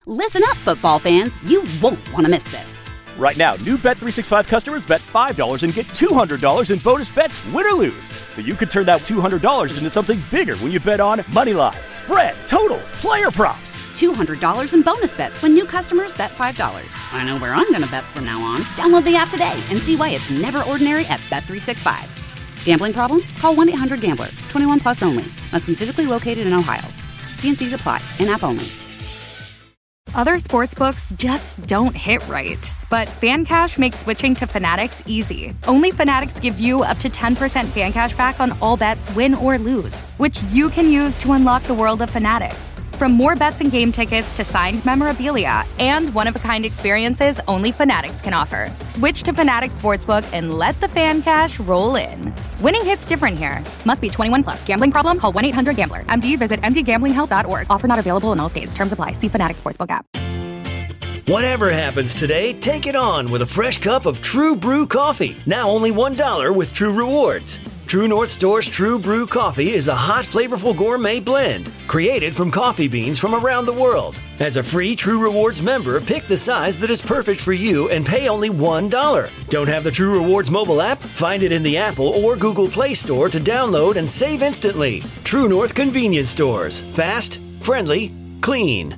Listen up, football fans. You won't want to miss this. Right now, new Bet365 customers bet $5 and get $200 in bonus bets, win or lose. So you could turn that $200 into something bigger when you bet on moneyline, spread, totals, player props. $200 in bonus bets when new customers bet $5. I know where I'm going to bet from now on. Download the app today and see why it's never ordinary at Bet365. Gambling problem? Call 1-800-GAMBLER. 21 plus only. Must be physically located in Ohio. T&Cs apply. In-app only. Other sportsbooks just don't hit right. But FanCash makes switching to Fanatics easy. Only Fanatics gives you up to 10% fan cash back on all bets, win or lose, which you can use to unlock the world of Fanatics. From more bets and game tickets to signed memorabilia and one-of-a-kind experiences only Fanatics can offer. Switch to Fanatics Sportsbook and let the fan cash roll in. Winning hits different here. Must be 21 plus. Gambling problem? Call 1-800-GAMBLER. MD, visit mdgamblinghelp.org. Offer not available in all states. Terms apply. See Fanatics Sportsbook app. Whatever happens today, take it on with a fresh cup of True Brew coffee. Now only $1 with True Rewards. True North Store's True Brew coffee is a hot, flavorful gourmet blend created from coffee beans from around the world. As a free True Rewards member, pick the size that is perfect for you and pay only $1. Don't have the True Rewards mobile app? Find it in the Apple or Google Play Store to download and save instantly. True North Convenience Stores. Fast, friendly, clean.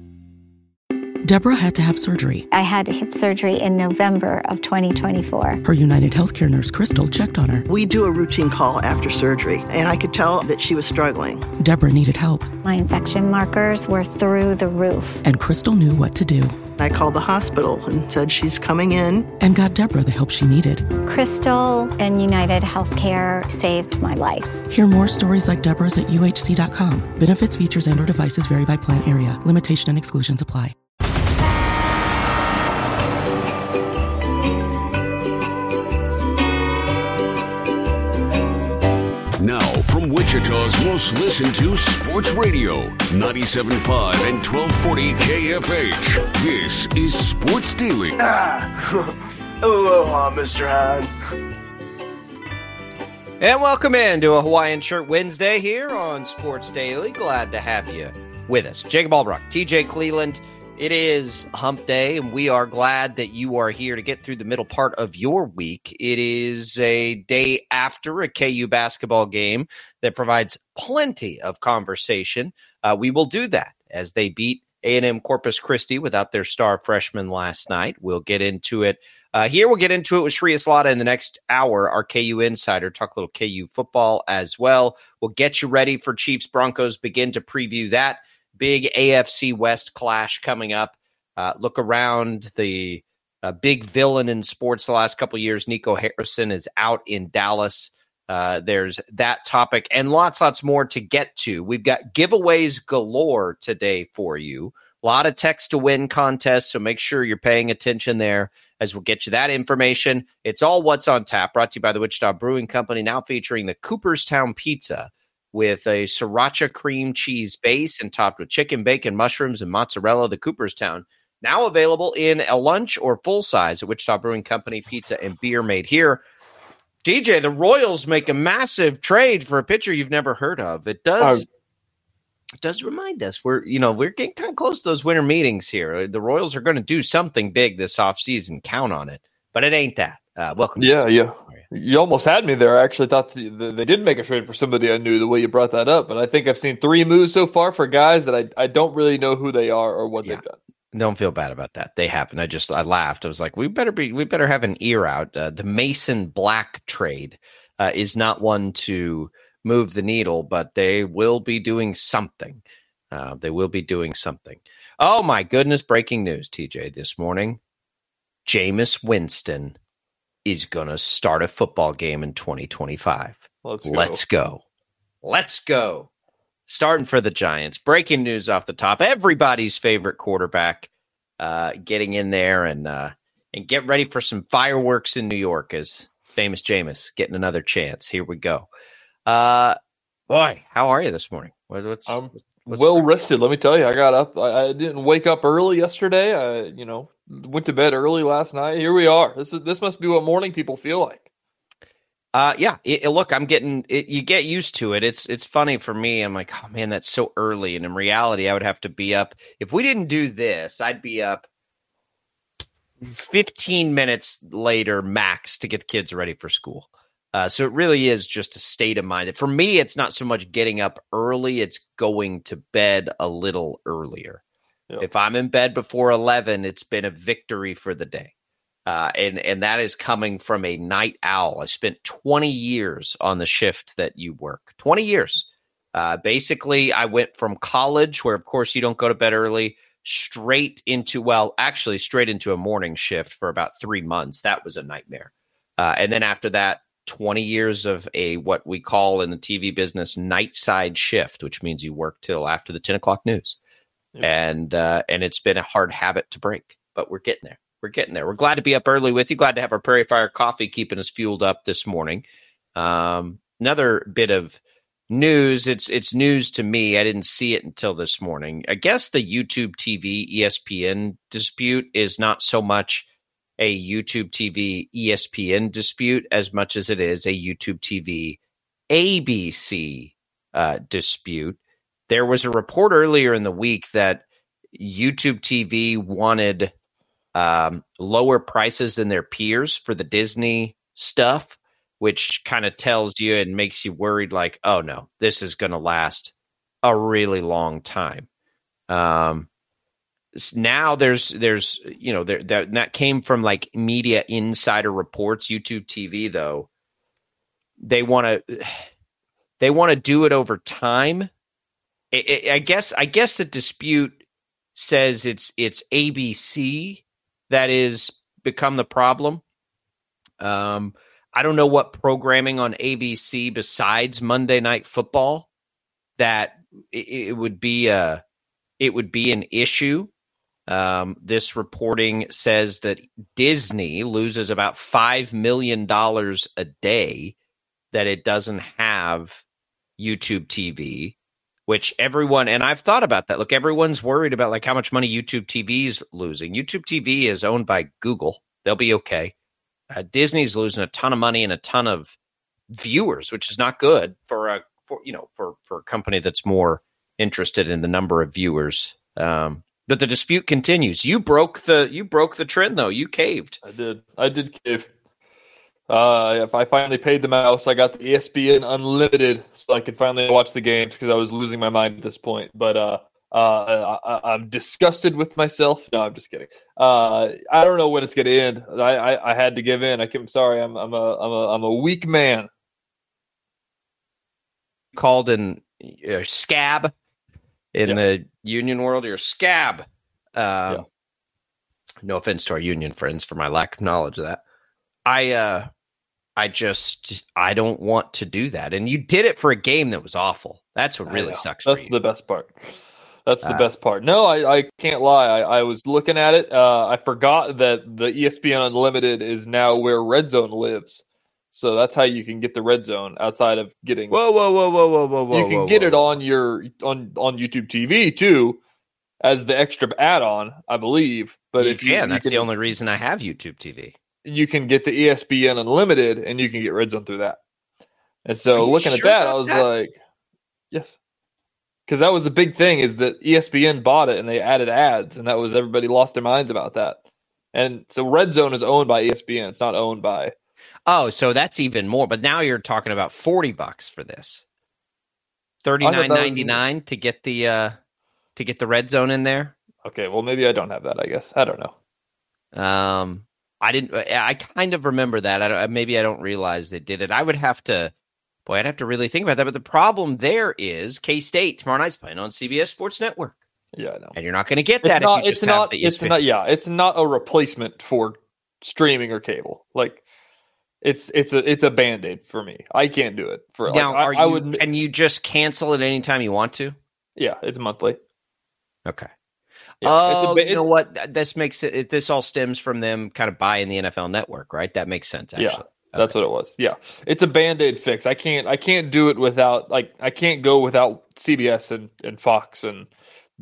Deborah had to have surgery. I had hip surgery in November of 2024. Her United Healthcare nurse, Crystal, checked on her. We do a routine call after surgery, and I could tell that she was struggling. Deborah needed help. My infection markers were through the roof. And Crystal knew what to do. I called the hospital and said she's coming in. And got Deborah the help she needed. Crystal and United Healthcare saved my life. Hear more stories like Deborah's at UHC.com. Benefits, features, and/or devices vary by plan area. Limitation and exclusions apply. Now, from Wichita's most listened to sports radio, 97.5 and 1240 KFH. This is Sports Daily. Aloha, Mr. Hahn. And welcome in to a Hawaiian Shirt Wednesday here on Sports Daily. Glad to have you with us. Jacob Albrock, TJ Cleveland. It is Hump Day, and we are glad that you are here to get through the middle part of your week. It is a day after a KU basketball game that provides plenty of conversation. We will do that as they beat A&M Corpus Christi without their star freshman last night. We'll get into it here. We'll get into it with Shri Aslata in the next hour, our KU insider. Talk a little KU football as well. We'll get you ready for Chiefs Broncos, begin to preview that big AFC West clash coming up. Look around the big villain in sports the last couple of years. Nico Harrison is out in Dallas. There's that topic and lots more to get to. We've got giveaways galore today for you. A lot of text to win contests, so make sure you're paying attention there as we'll get you that information. It's all what's on tap, brought to you by the Wichita Brewing Company, now featuring the Cooperstown Pizza, with a sriracha cream cheese base and topped with chicken, bacon, mushrooms, and mozzarella. The Cooperstown, now available in a lunch or full size at Wichita Brewing Company. Pizza and beer made here. DJ, the Royals make a massive trade for a pitcher you've never heard of. It does remind us we're getting kind of close to those winter meetings here. The Royals are going to do something big this offseason. Count on it, but it ain't that. Welcome. Yeah. You almost had me there. I actually thought they did make a trade for somebody I knew the way you brought that up, but I think I've seen 3 moves so far for guys that I don't really know who they are or what they've done. Don't feel bad about that. They happen. I laughed. I was like, we better have an ear out. The Mason Black trade is not one to move the needle, but they will be doing something. Oh my goodness. Breaking news, TJ, this morning. Jameis Winston is going to start a football game in 2025. Let's go. Starting for the Giants. Breaking news off the top. Everybody's favorite quarterback getting in there and get ready for some fireworks in New York as famous Jameis getting another chance. Here we go. Boy, how are you this morning? What's well rested, let me tell you. I got up. I didn't wake up early yesterday. I went to bed early last night. Here we are. This must be what morning people feel like. Yeah. Look, I'm getting it. You get used to it. It's funny for me. I'm like, oh man, that's so early. And in reality, I would have to be up. If we didn't do this, I'd be up 15 minutes later max to get the kids ready for school. So it really is just a state of mind. For me, it's not so much getting up early. It's going to bed a little earlier. Yep. If I'm in bed before 11, it's been a victory for the day. And that is coming from a night owl. I spent 20 years on the shift that you work. 20 years. Basically, I went from college, where, of course, you don't go to bed early, straight into a morning shift for about 3 months. That was a nightmare. And then after that, 20 years of what we call in the TV business night side shift, which means you work till after the 10 o'clock news. Yep. And it's been a hard habit to break, but we're getting there. We're glad to be up early with you. Glad to have our Prairie Fire coffee keeping us fueled up this morning. Another bit of news. It's news to me. I didn't see it until this morning. I guess the YouTube TV ESPN dispute is not so much a YouTube TV ESPN dispute as much as it is a YouTube TV ABC dispute. There was a report earlier in the week that YouTube TV wanted lower prices than their peers for the Disney stuff, which kind of tells you and makes you worried, like, oh no, this is going to last a really long time. Now that came from like media insider reports. YouTube TV, though, they want to do it over time. I guess the dispute says it's ABC that is become the problem. I don't know what programming on ABC besides Monday Night Football that it would be an issue. This reporting says that Disney loses about $5 million a day that it doesn't have YouTube TV, which everyone, and I've thought about that. Look, everyone's worried about like how much money YouTube TV is losing. YouTube TV is owned by Google. They'll be okay. Disney's losing a ton of money and a ton of viewers, which is not good for a company that's more interested in the number of viewers. But the dispute continues. You broke the trend, though. You caved. I did cave. If I finally paid the mouse, I got the ESPN Unlimited, so I could finally watch the games because I was losing my mind at this point. But I'm disgusted with myself. No, I'm just kidding. I don't know when it's going to end. I had to give in. I'm sorry. I'm a weak man. Called in scab. In the union world, you're a scab. No offense to our union friends for my lack of knowledge of that. I don't want to do that. And you did it for a game that was awful. That's what really sucks for you. That's the best part. That's the best part. No, I can't lie. I was looking at it. I forgot that the ESPN Unlimited is now where Red Zone lives. So that's how you can get the Red Zone outside of getting. Whoa! You can get it on YouTube TV too, as the extra add-on, I believe. But you can. That's the only reason I have YouTube TV. You can get the ESPN Unlimited, and you can get Red Zone through that. And so looking at that, I was like, yes, because that was the big thing is that ESPN bought it and they added ads, and that was everybody lost their minds about that. And so Red Zone is owned by ESPN. It's not owned by. Oh, so that's even more. But now you're talking about $40 for this. $39.99 to get the Red Zone in there. Okay, well maybe I don't have that. I guess I don't know. I kind of remember that. Maybe I don't realize they did it. I'd have to really think about that. But the problem there is K-State tomorrow night's playing on CBS Sports Network. Yeah, I know. And you're not going to get that if you just have the ESPN. It's not a replacement for streaming or cable. Like it's a Band-Aid for me. I can't do it for now. Can you just cancel it anytime you want to? Yeah, it's monthly. Okay. Yeah, you know what? This makes it. This all stems from them kind of buying the NFL Network, right? That makes sense. Actually. Yeah, that's what it was. Yeah, it's a Band-Aid fix. I can't do it without I can't go without CBS and Fox and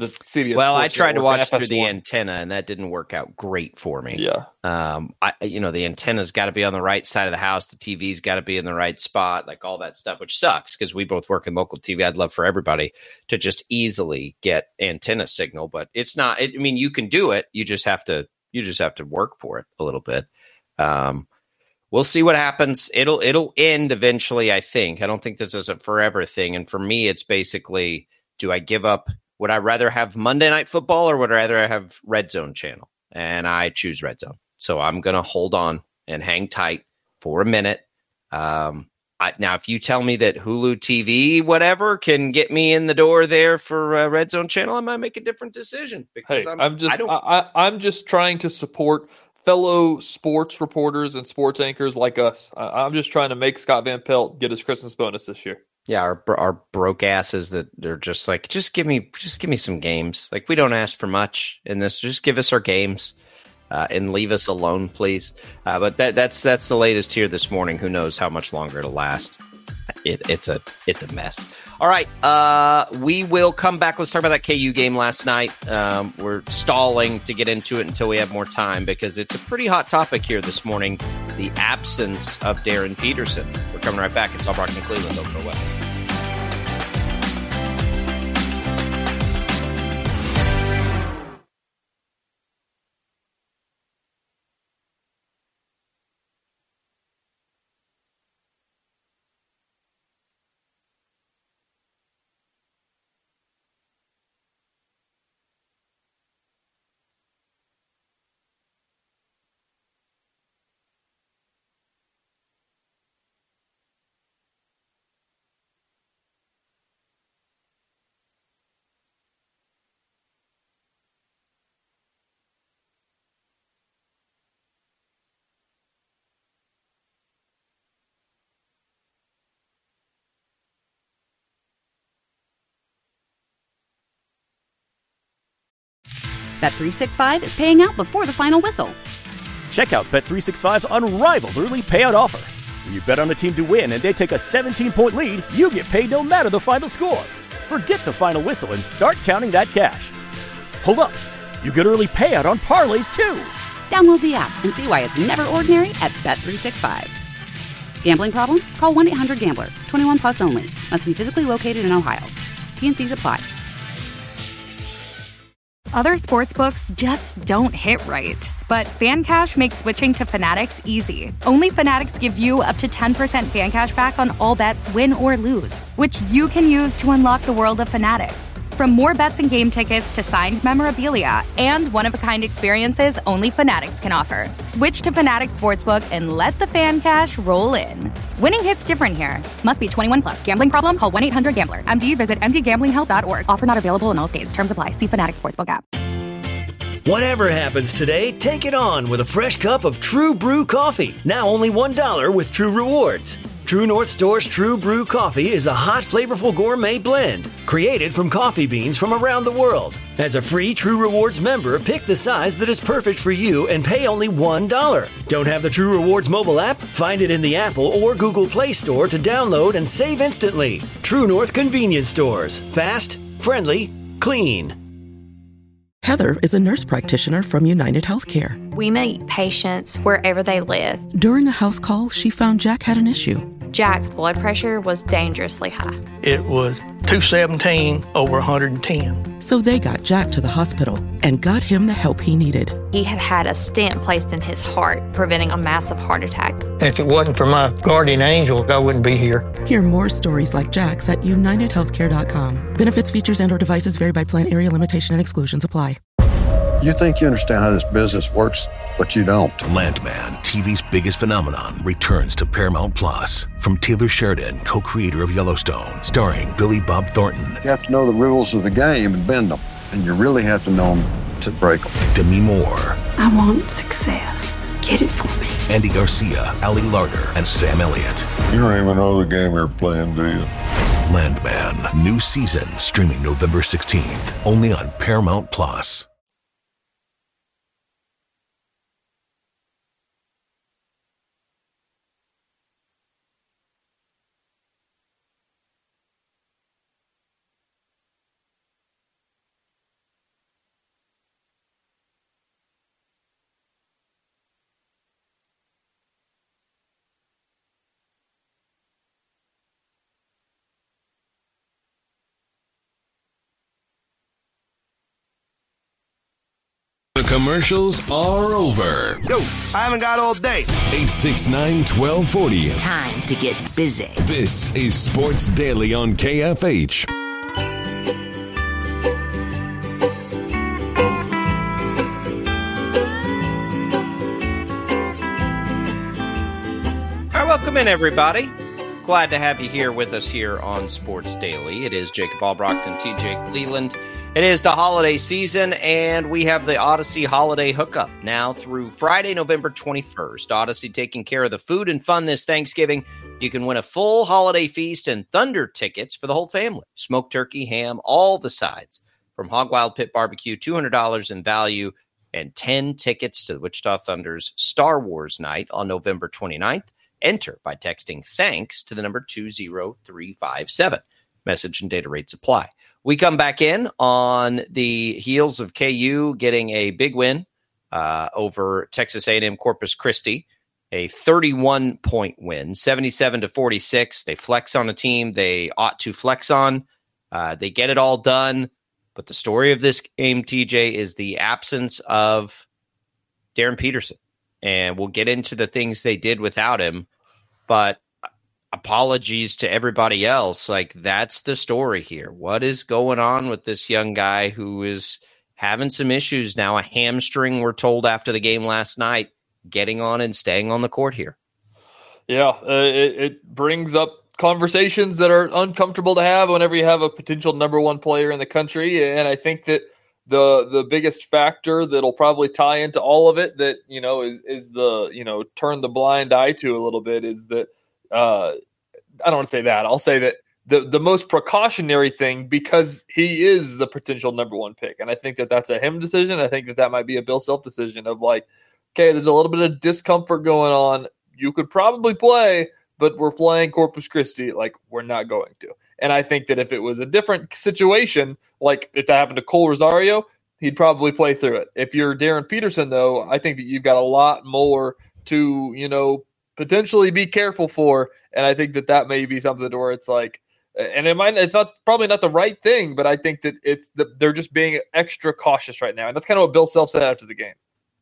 the CBS. Well, I Sports tried to Network watch and through the FS1. antenna, and that didn't work out great for me. Yeah. The antenna's got to be on the right side of the house. The TV's got to be in the right spot, like all that stuff, which sucks because we both work in local TV. I'd love for everybody to just easily get antenna signal, but it's not. You can do it. You just have to work for it a little bit. We'll see what happens. It'll end eventually, I think. I don't think this is a forever thing. And for me, it's basically, do I give up? Would I rather have Monday Night Football or would I rather have Red Zone channel? And I choose Red Zone. So I'm going to hold on and hang tight for a minute. Now, if you tell me that Hulu TV, whatever, can get me in the door there for Red Zone channel, I might make a different decision. Because I'm just trying to support fellow sports reporters and sports anchors like us. I'm just trying to make Scott Van Pelt get his Christmas bonus this year. Yeah, our broke asses that they're just like, just give me some games. Like, we don't ask for much in this. Just give us our games and leave us alone, please. But that's the latest here this morning. Who knows how much longer it'll last? It's a mess. All right, we will come back. Let's talk about that KU game last night. We're stalling to get into it until we have more time because it's a pretty hot topic here this morning, the absence of Darren Peterson. We're coming right back. It's all Brock and Cleveland. Don't go away. Bet365 is paying out before the final whistle. Check out Bet365's unrivaled early payout offer. When you bet on a team to win and they take a 17-point lead, you get paid no matter the final score. Forget the final whistle and start counting that cash. Hold up. You get early payout on parlays, too. Download the app and see why it's never ordinary at Bet365. Gambling problem? Call 1-800-GAMBLER. 21 plus only. Must be physically located in Ohio. T&Cs apply. Other sportsbooks just don't hit right. But FanCash makes switching to Fanatics easy. Only Fanatics gives you up to 10% FanCash back on all bets, win or lose, which you can use to unlock the world of Fanatics. From more bets and game tickets to signed memorabilia and one-of-a-kind experiences only Fanatics can offer. Switch to Fanatics Sportsbook and let the FanCash roll in. Winning hits different here. Must be 21 plus. Gambling problem? Call 1-800-GAMBLER. MD, visit mdgamblinghelp.org. Offer not available in all states. Terms apply. See Fanatics Sportsbook app. Whatever happens today, take it on with a fresh cup of True Brew coffee. Now only $1 with True Rewards. True North Store's True Brew coffee is a hot, flavorful gourmet blend created from coffee beans from around the world. As a free True Rewards member, pick the size that is perfect for you and pay only $1. Don't have the True Rewards mobile app? Find it in the Apple or Google Play Store to download and save instantly. True North Convenience Stores. Fast, friendly, clean. Heather is a nurse practitioner from United Healthcare. We meet patients wherever they live. During a house call, she found Jack had an issue. Jack's blood pressure was dangerously high. It was 217 over 110. So they got Jack to the hospital and got him the help he needed. He had had a stent placed in his heart, preventing a massive heart attack. If it wasn't for my guardian angel, I wouldn't be here. Hear more stories like Jack's at UnitedHealthcare.com. Benefits, features, and/or devices vary by plan, area, limitation, and exclusions apply. You think you understand how this business works, but you don't. Landman, TV's biggest phenomenon, returns to Paramount Plus. From Taylor Sheridan, co-creator of Yellowstone, starring Billy Bob Thornton. You have to know the rules of the game and bend them, and you really have to know them to break them. Demi Moore. I want success. Get it for me. Andy Garcia, Ali Larter, and Sam Elliott. You don't even know the game you're playing, do you? Landman, new season, streaming November 16th, only on Paramount Plus. Commercials are over. Yo, I haven't got all day. 869-1240. Time to get busy. This is Sports Daily on KFH. All right, welcome in, everybody. Glad to have you here with us here on Sports Daily. It is Jacob Albrocht and TJ Cleveland. It is the holiday season, and we have the Odyssey Holiday Hookup now through Friday, November 21st. Odyssey taking care of the food and fun this Thanksgiving. You can win a full holiday feast and Thunder tickets for the whole family. Smoked turkey, ham, all the sides. From Hog Wild Pit Barbecue, $200 in value, and 10 tickets to the Wichita Thunder's Star Wars Night on November 29th. Enter by texting THANKS to the number 20357. Message and data rates apply. We come back in on the heels of KU getting a big win over Texas A&M Corpus Christi, a 31-point win, 77-46. They flex on a team they ought to flex on. They get it all done. But the story of this game, TJ, is the absence of Darren Peterson. And we'll get into the things they did without him. But apologies to everybody else. Like, that's the story here. What is going on with this young guy who is having some issues now? A hamstring, we're told after the game last night, getting on and staying on the court here. Yeah, it brings up conversations that are uncomfortable to have whenever you have a potential number one player in the country. And I think that the biggest factor that'll probably tie into all of it that, is the, turn the blind eye to a little bit is that, I don't want to say that. I'll say that the most precautionary thing, because he is the potential number one pick. And I think that that's a him decision. I think that might be a Bill Self decision of like, okay, there's a little bit of discomfort going on. You could probably play, but we're playing Corpus Christi. Like, we're not going to. And I think that if it was a different situation, like if that happened to Cole Rosario, he'd probably play through it. If you're Darren Peterson, though, I think that you've got a lot more to, potentially be careful for. And I think that may be something to where it's like, and it's probably not the right thing, but I think that they're just being extra cautious right now. And that's kind of what Bill Self said after the game.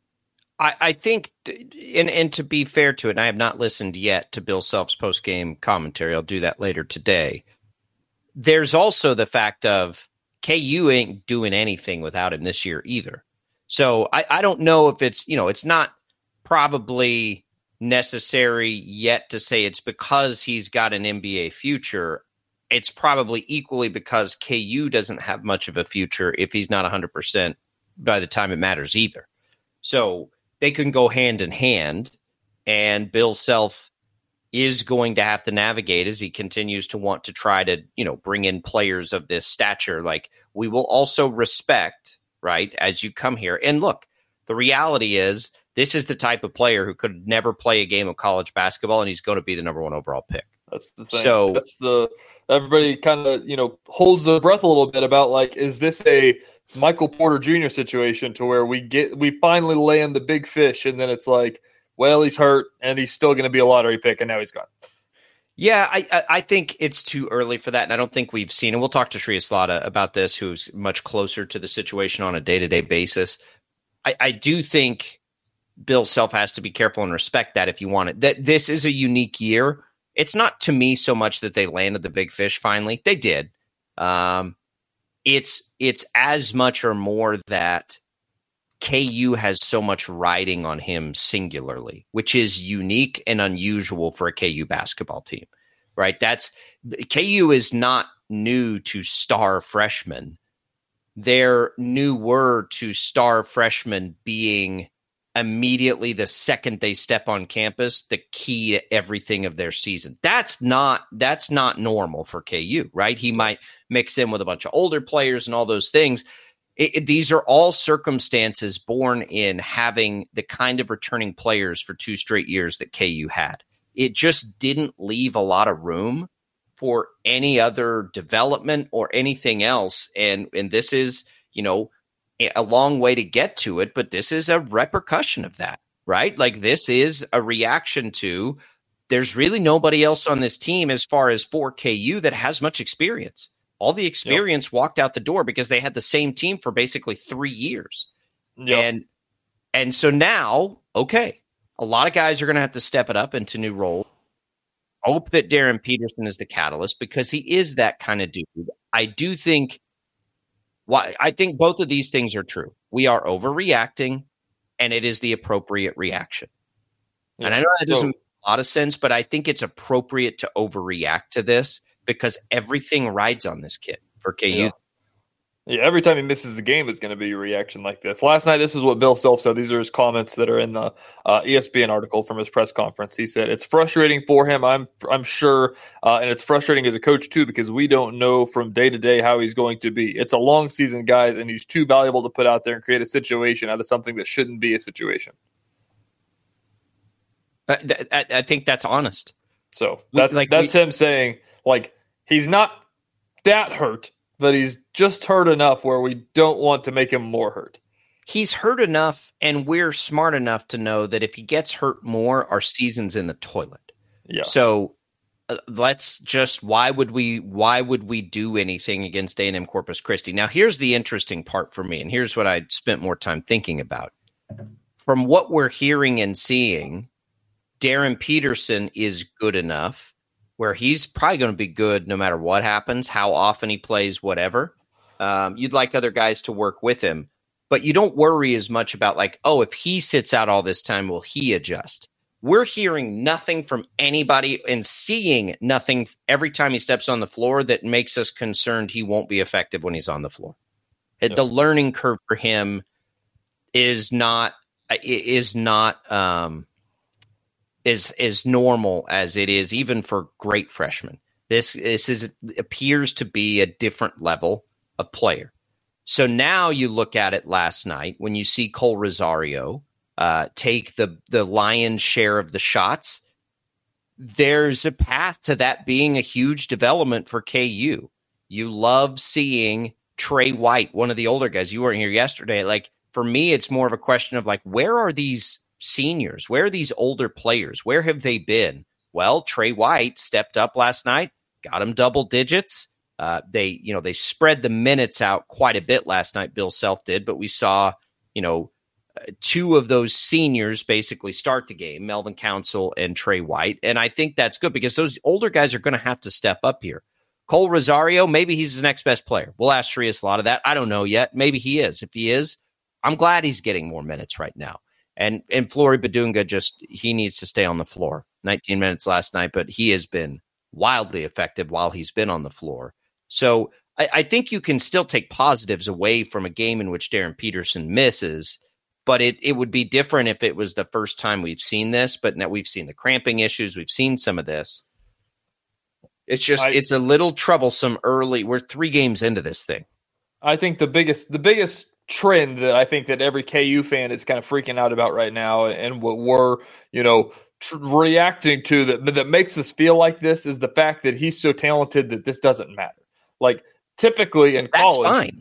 I think, and to be fair to it, and I have not listened yet to Bill Self's post-game commentary. I'll do that later today. There's also the fact of KU ain't doing anything without him this year either. So I don't know if it's, it's not probably necessary yet to say it's because he's got an NBA future. It's probably equally because KU doesn't have much of a future if he's not 100% by the time it matters either. So they can go hand in hand, and Bill Self is going to have to navigate as he continues to want to try to, bring in players of this stature. Like, we will also respect, right, as you come here. And look, the reality is this is the type of player who could never play a game of college basketball, and he's going to be the number one overall pick. That's the thing. So everybody kind of, holds their breath a little bit about, like, is this a Michael Porter Jr. situation to where we finally land the big fish, and then it's like, well, he's hurt and he's still going to be a lottery pick, and now he's gone. Yeah, I think it's too early for that, and I don't think we've seen, and we'll talk to Shreya Slada about this, who's much closer to the situation on a day-to-day basis. I do think Bill Self has to be careful and respect that if you want it. That this is a unique year. It's not to me so much that they landed the big fish finally. They did. It's as much or more that KU has so much riding on him singularly, which is unique and unusual for a KU basketball team, right? KU is not new to star freshmen. They're newer to star freshmen being immediately the second they step on campus, the key to everything of their season. That's not normal for KU, right? He might mix in with a bunch of older players and all those things. These are all circumstances born in having the kind of returning players for 2 straight years that KU had. It just didn't leave a lot of room for any other development or anything else. And this is, a long way to get to it, but this is a repercussion of that, right? Like, this is a reaction to, there's really nobody else on this team as far as for KU that has much experience. All the experience walked out the door because they had the same team for basically 3 years. Yep. And And so now, okay, a lot of guys are going to have to step it up into new roles. Hope that Darren Peterson is the catalyst because he is that kind of dude. I think both of these things are true. We are overreacting, and it is the appropriate reaction. Yeah. And I know that doesn't make a lot of sense, but I think it's appropriate to overreact to this because everything rides on this kid for KU. Yeah. Yeah, every time he misses the game, it's going to be a reaction like this. Last night, this is what Bill Self said. These are his comments that are in the ESPN article from his press conference. He said, it's frustrating for him, I'm sure, and it's frustrating as a coach, too, because we don't know from day to day how he's going to be. It's a long season, guys, and he's too valuable to put out there and create a situation out of something that shouldn't be a situation. I think that's honest. So that's him saying, like, he's not that hurt, but he's just hurt enough where we don't want to make him more hurt. He's hurt enough, and we're smart enough to know that if he gets hurt more, our season's in the toilet. Yeah. So why would we do anything against A&M Corpus Christi? Now, here's the interesting part for me, and here's what I spent more time thinking about. From what we're hearing and seeing, Darren Peterson is good enough where he's probably going to be good no matter what happens, how often he plays, whatever. You'd like other guys to work with him, but you don't worry as much about like, oh, if he sits out all this time, will he adjust? We're hearing nothing from anybody and seeing nothing every time he steps on the floor that makes us concerned he won't be effective when he's on the floor. Yep. The learning curve for him is not as normal as it is even for great freshmen. This appears to be a different level of player. So now you look at it last night when you see Cole Rosario take the lion's share of the shots. There's a path to that being a huge development for KU. You love seeing Trey White, one of the older guys. You weren't here yesterday. Like, for me, it's more of a question of like, where are these seniors? Where are these older players? Where have they been? Well, Trey White stepped up last night, got him double digits. They spread the minutes out quite a bit last night. Bill Self did, but we saw, two of those seniors basically start the game, Melvin Council and Trey White. And I think that's good because those older guys are going to have to step up here. Cole Rosario, maybe he's the next best player. We'll ask Shreya a lot of that. I don't know yet. Maybe he is. If he is, I'm glad he's getting more minutes right now. And Flory Badunga he needs to stay on the floor. 19 minutes last night, but he has been wildly effective while he's been on the floor. So I think you can still take positives away from a game in which Darren Peterson misses, but it would be different if it was the first time we've seen this. But now we've seen the cramping issues. We've seen some of this. It's just it's a little troublesome early. We're 3 games into this thing. I think the biggest trend that I think that every KU fan is kind of freaking out about right now, and what we're reacting to that makes us feel like this is the fact that he's so talented that this doesn't matter. Like typically in college,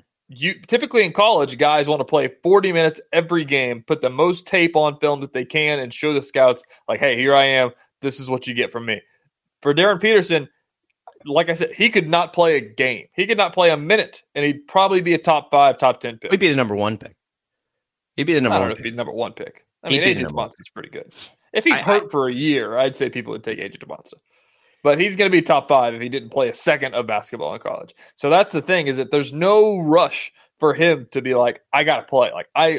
guys want to play 40 minutes every game, put the most tape on film that they can, and show the scouts like, "Hey, here I am. This is what you get from me." For Darren Peterson, like I said, he could not play a game. He could not play a minute, and he'd probably be a top 5, top 10 pick. He'd be the number 1 pick. I don't know if he'd be the number 1 pick. I mean, AJ DeMonster's pretty good. If he's hurt for a year, I'd say people would take AJ DeMonster. But he's going to be top 5 if he didn't play a second of basketball in college. So that's the thing, is that there's no rush for him to be like, I got to play.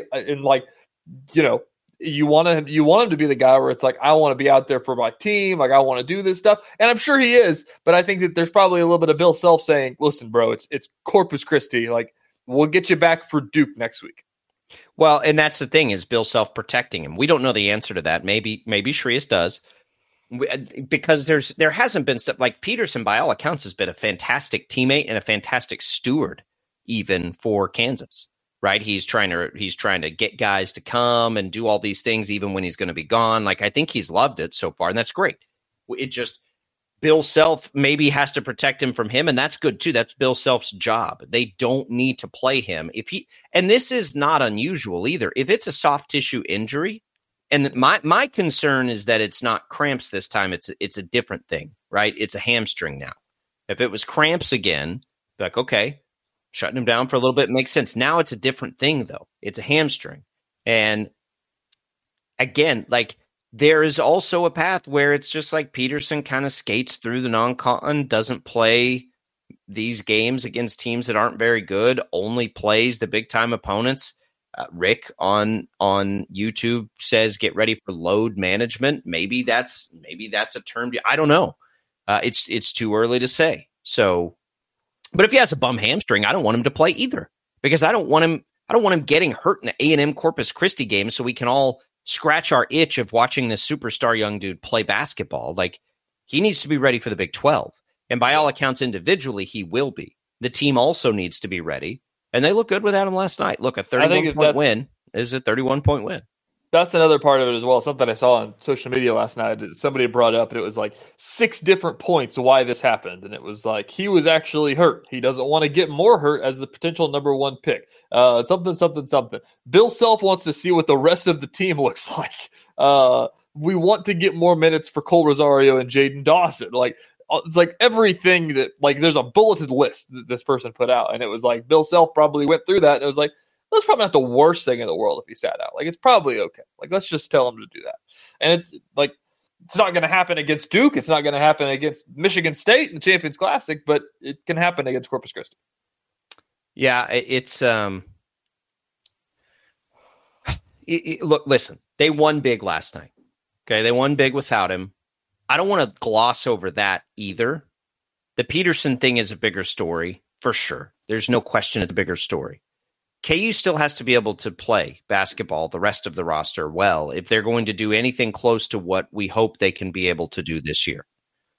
You want him to be the guy where it's like, I want to be out there for my team. Like, I want to do this stuff. And I'm sure he is, but I think that there's probably a little bit of Bill Self saying, listen, bro, it's Corpus Christi. Like, we'll get you back for Duke next week. Well, and that's the thing, is Bill Self protecting him. We don't know the answer to that. Maybe Shreya does, because there hasn't been stuff like Peterson, by all accounts, has been a fantastic teammate and a fantastic steward even for Kansas. Right. He's trying to get guys to come and do all these things, even when he's going to be gone. Like, I think he's loved it so far, and that's great. It just, Bill Self maybe has to protect him from him, and that's good too. That's Bill Self's job. They don't need to play him and this is not unusual either. If it's a soft tissue injury, and my concern is that it's not cramps this time. It's a different thing, right? It's a hamstring now. If it was cramps again, like, okay, shutting him down for a little bit makes sense. Now it's a different thing, though. It's a hamstring. And again, like there is also a path where it's just like Peterson kind of skates through the non-con, doesn't play these games against teams that aren't very good, only plays the big-time opponents. Rick on YouTube says, get ready for load management. Maybe that's a term. I don't know. It's too early to say. So, but if he has a bum hamstring, I don't want him to play either, because I don't want him getting hurt in the A&M Corpus Christi game so we can all scratch our itch of watching this superstar young dude play basketball. Like, he needs to be ready for the Big 12. And by all accounts, individually, he will be. The team also needs to be ready. And they look good without him last night. Look, a 31-point win is a 31-point win. That's another part of it as well. Something I saw on social media last night. Somebody brought up, and it was like 6 different points why this happened. And it was like, he was actually hurt. He doesn't want to get more hurt as the potential number 1 pick. Something. Bill Self wants to see what the rest of the team looks like. We want to get more minutes for Cole Rosario and Jaden Dawson. Like, it's like everything that, like, there's a bulleted list that this person put out. And it was like, Bill Self probably went through that. And it was like, that's probably not the worst thing in the world if he sat out. Like, it's probably okay. Like, let's just tell him to do that. And it's like, it's not going to happen against Duke. It's not going to happen against Michigan State in the Champions Classic, but it can happen against Corpus Christi. Yeah, it's look, listen, they won big last night. Okay, they won big without him. I don't want to gloss over that either. The Peterson thing is a bigger story, for sure. There's no question it's a bigger story. KU still has to be able to play basketball, the rest of the roster, well, if they're going to do anything close to what we hope they can be able to do this year.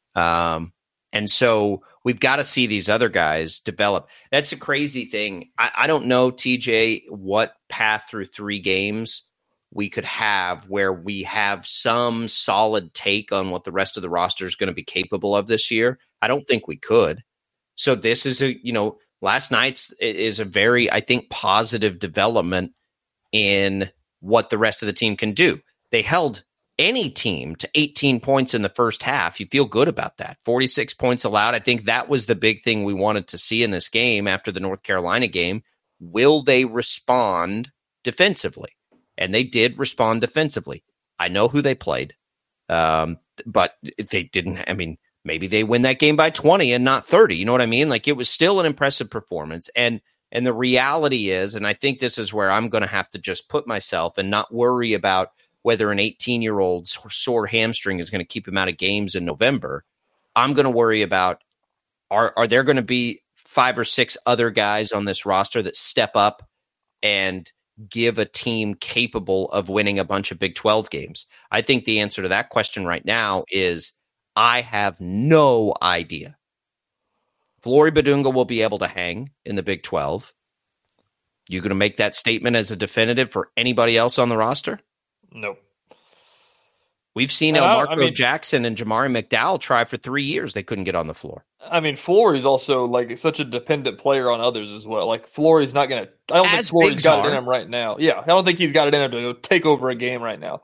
And so we've got to see these other guys develop. That's a crazy thing. I don't know, TJ, what path through 3 games we could have where we have some solid take on what the rest of the roster is going to be capable of this year. I don't think we could. So this is last night's is a very, I think, positive development in what the rest of the team can do. They held any team to 18 points in the first half. You feel good about that. 46 points allowed. I think that was the big thing we wanted to see in this game after the North Carolina game. Will they respond defensively? And they did respond defensively. I know who they played, but if they didn't, I mean, maybe they win that game by 20 and not 30. You know what I mean? Like, it was still an impressive performance. And the reality is, and I think this is where I'm going to have to just put myself and not worry about whether an 18-year-old's sore hamstring is going to keep him out of games in November. I'm going to worry about, are there going to be 5 or 6 other guys on this roster that step up and give a team capable of winning a bunch of Big 12 games? I think the answer to that question right now is I have no idea. Flory Badunga will be able to hang in the Big 12. You going to make that statement as a definitive for anybody else on the roster? Nope. We've seen Marco Jackson and Jamari McDowell try for 3 years. They couldn't get on the floor. I mean, Flory's also like such a dependent player on others as well. Like, Flory's not going to, I don't think Flory's got it in him right now. Yeah, I don't think he's got it in him to take over a game right now.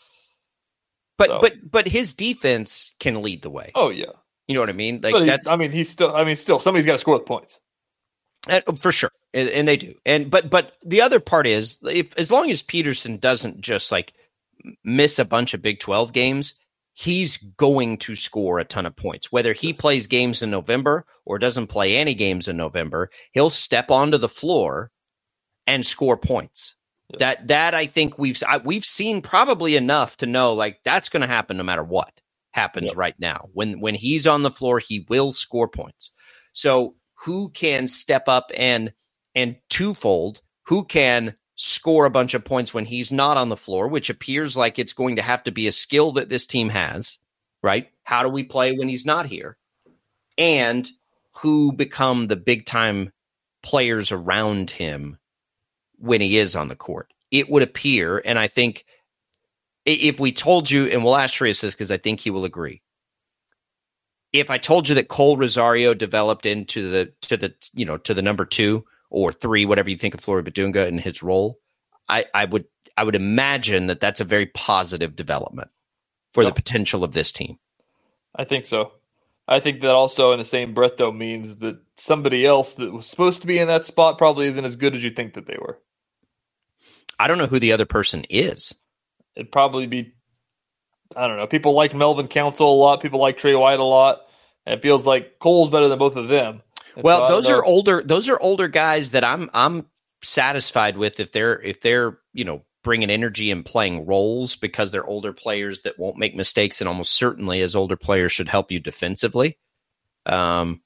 But his defense can lead the way. Oh, yeah. You know what I mean? Like, he's still somebody's got to score with points. For sure. And they do. But the other part is, as long as Peterson doesn't just like miss a bunch of Big 12 games, he's going to score a ton of points. Whether he plays games in November or doesn't play any games in November, he'll step onto the floor and score points. Yeah. That I think we've seen probably enough to know, like, that's going to happen no matter what happens right now. When he's on the floor, he will score points. So who can step up and twofold, who can score a bunch of points when he's not on the floor, which appears like it's going to have to be a skill that this team has, right? How do we play when he's not here? And who become the big-time players around him when he is on the court? It would appear, and I think if we told you, and we'll ask Shreyas this because I think he will agree, if I told you that Cole Rosario developed into the number 2 or 3, whatever you think of Flory Badunga in his role, I would imagine that that's a very positive development for the potential of this team. I think so. I think that also in the same breath, though, means that somebody else that was supposed to be in that spot probably isn't as good as you think that they were. I don't know who the other person is. it'd probably be, I don't know. People like Melvin Council a lot. People like Trey White a lot. And it feels like Cole's better than both of them. And well, those are older. Those are older guys that I'm satisfied with if they're bringing energy and playing roles, because they're older players that won't make mistakes, and almost certainly as older players should help you defensively. No.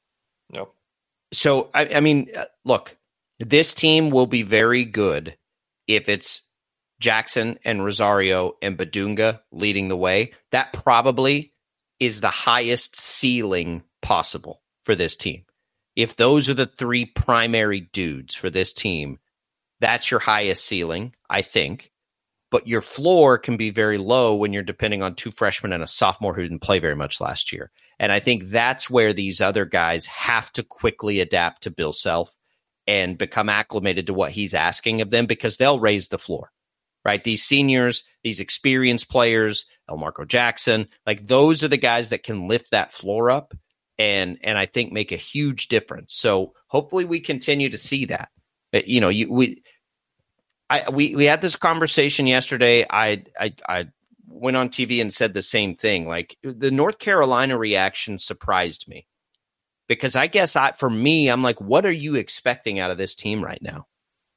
So I mean, look, this team will be very good if it's Jackson and Rosario and Badunga leading the way. That probably is the highest ceiling possible for this team. If those are the three primary dudes for this team, that's your highest ceiling, I think. But your floor can be very low when you're depending on two freshmen and a sophomore who didn't play very much last year. And I think that's where these other guys have to quickly adapt to Bill Self and become acclimated to what he's asking of them, because they'll raise the floor, right? These seniors, these experienced players, Elmarco Jackson, like those are the guys that can lift that floor up and I think make a huge difference. So hopefully we continue to see that. But, we had this conversation yesterday. I went on TV and said the same thing. Like, the North Carolina reaction surprised me, because I guess for me, I'm like, what are you expecting out of this team right now?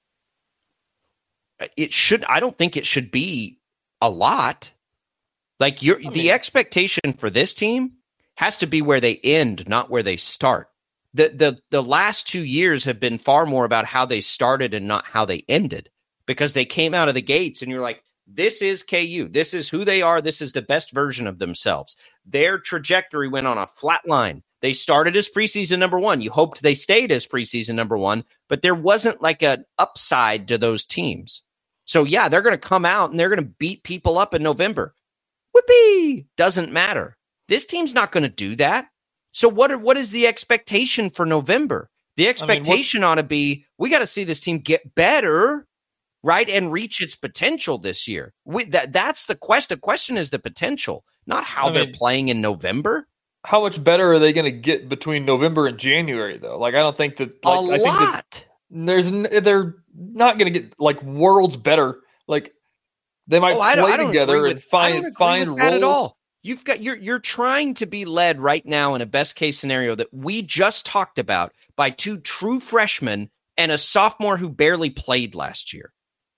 I don't think it should be a lot. Like, the expectation for this team has to be where they end, not where they start. The last 2 years have been far more about how they started and not how they ended, because they came out of the gates and you're like, this is KU. This is who they are. This is the best version of themselves. Their trajectory went on a flat line. They started as preseason number 1. You hoped they stayed as preseason number 1, but there wasn't like an upside to those teams. So yeah, they're going to come out and they're going to beat people up in November. Whoopee! Doesn't matter. This team's not going to do that. So what is the expectation for November? The expectation ought to be, we got to see this team get better, right, and reach its potential this year. That's the question. The question is the potential, not how they're playing in November. How much better are they going to get between November and January, though? Like, I don't think that a lot. They're not going to get like worlds better. Like, they might play together and find roles at all. You're trying to be led right now in a best case scenario that we just talked about by two true freshmen and a sophomore who barely played last year.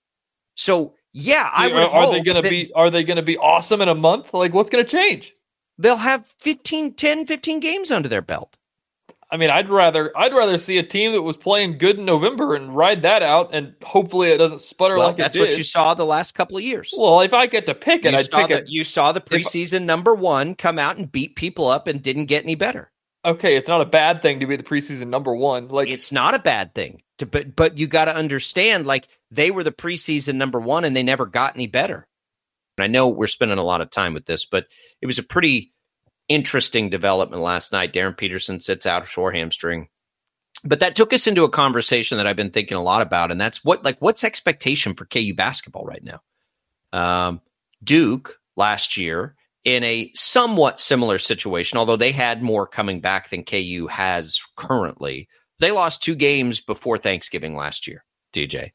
So yeah, I would hope are they going to be awesome in a month? Like, what's going to change? They'll have 15 games under their belt. I mean, I'd rather see a team that was playing good in November and ride that out, and hopefully it doesn't sputter like it did. That's what you saw the last couple of years. Well, if I get to pick it, I'd pick it. You saw the preseason number 1 come out and beat people up and didn't get any better. Okay, it's not a bad thing to be the preseason number 1. Like, it's not a bad thing. But you got to understand, like, they were the preseason number 1 and they never got any better. And I know we're spending a lot of time with this, but it was a pretty interesting development last night. Darren Peterson sits out sore hamstring. But that took us into a conversation that I've been thinking a lot about, and that's what's expectation for KU basketball right now? Duke last year in a somewhat similar situation, although they had more coming back than KU has currently. They lost 2 games before Thanksgiving last year, DJ.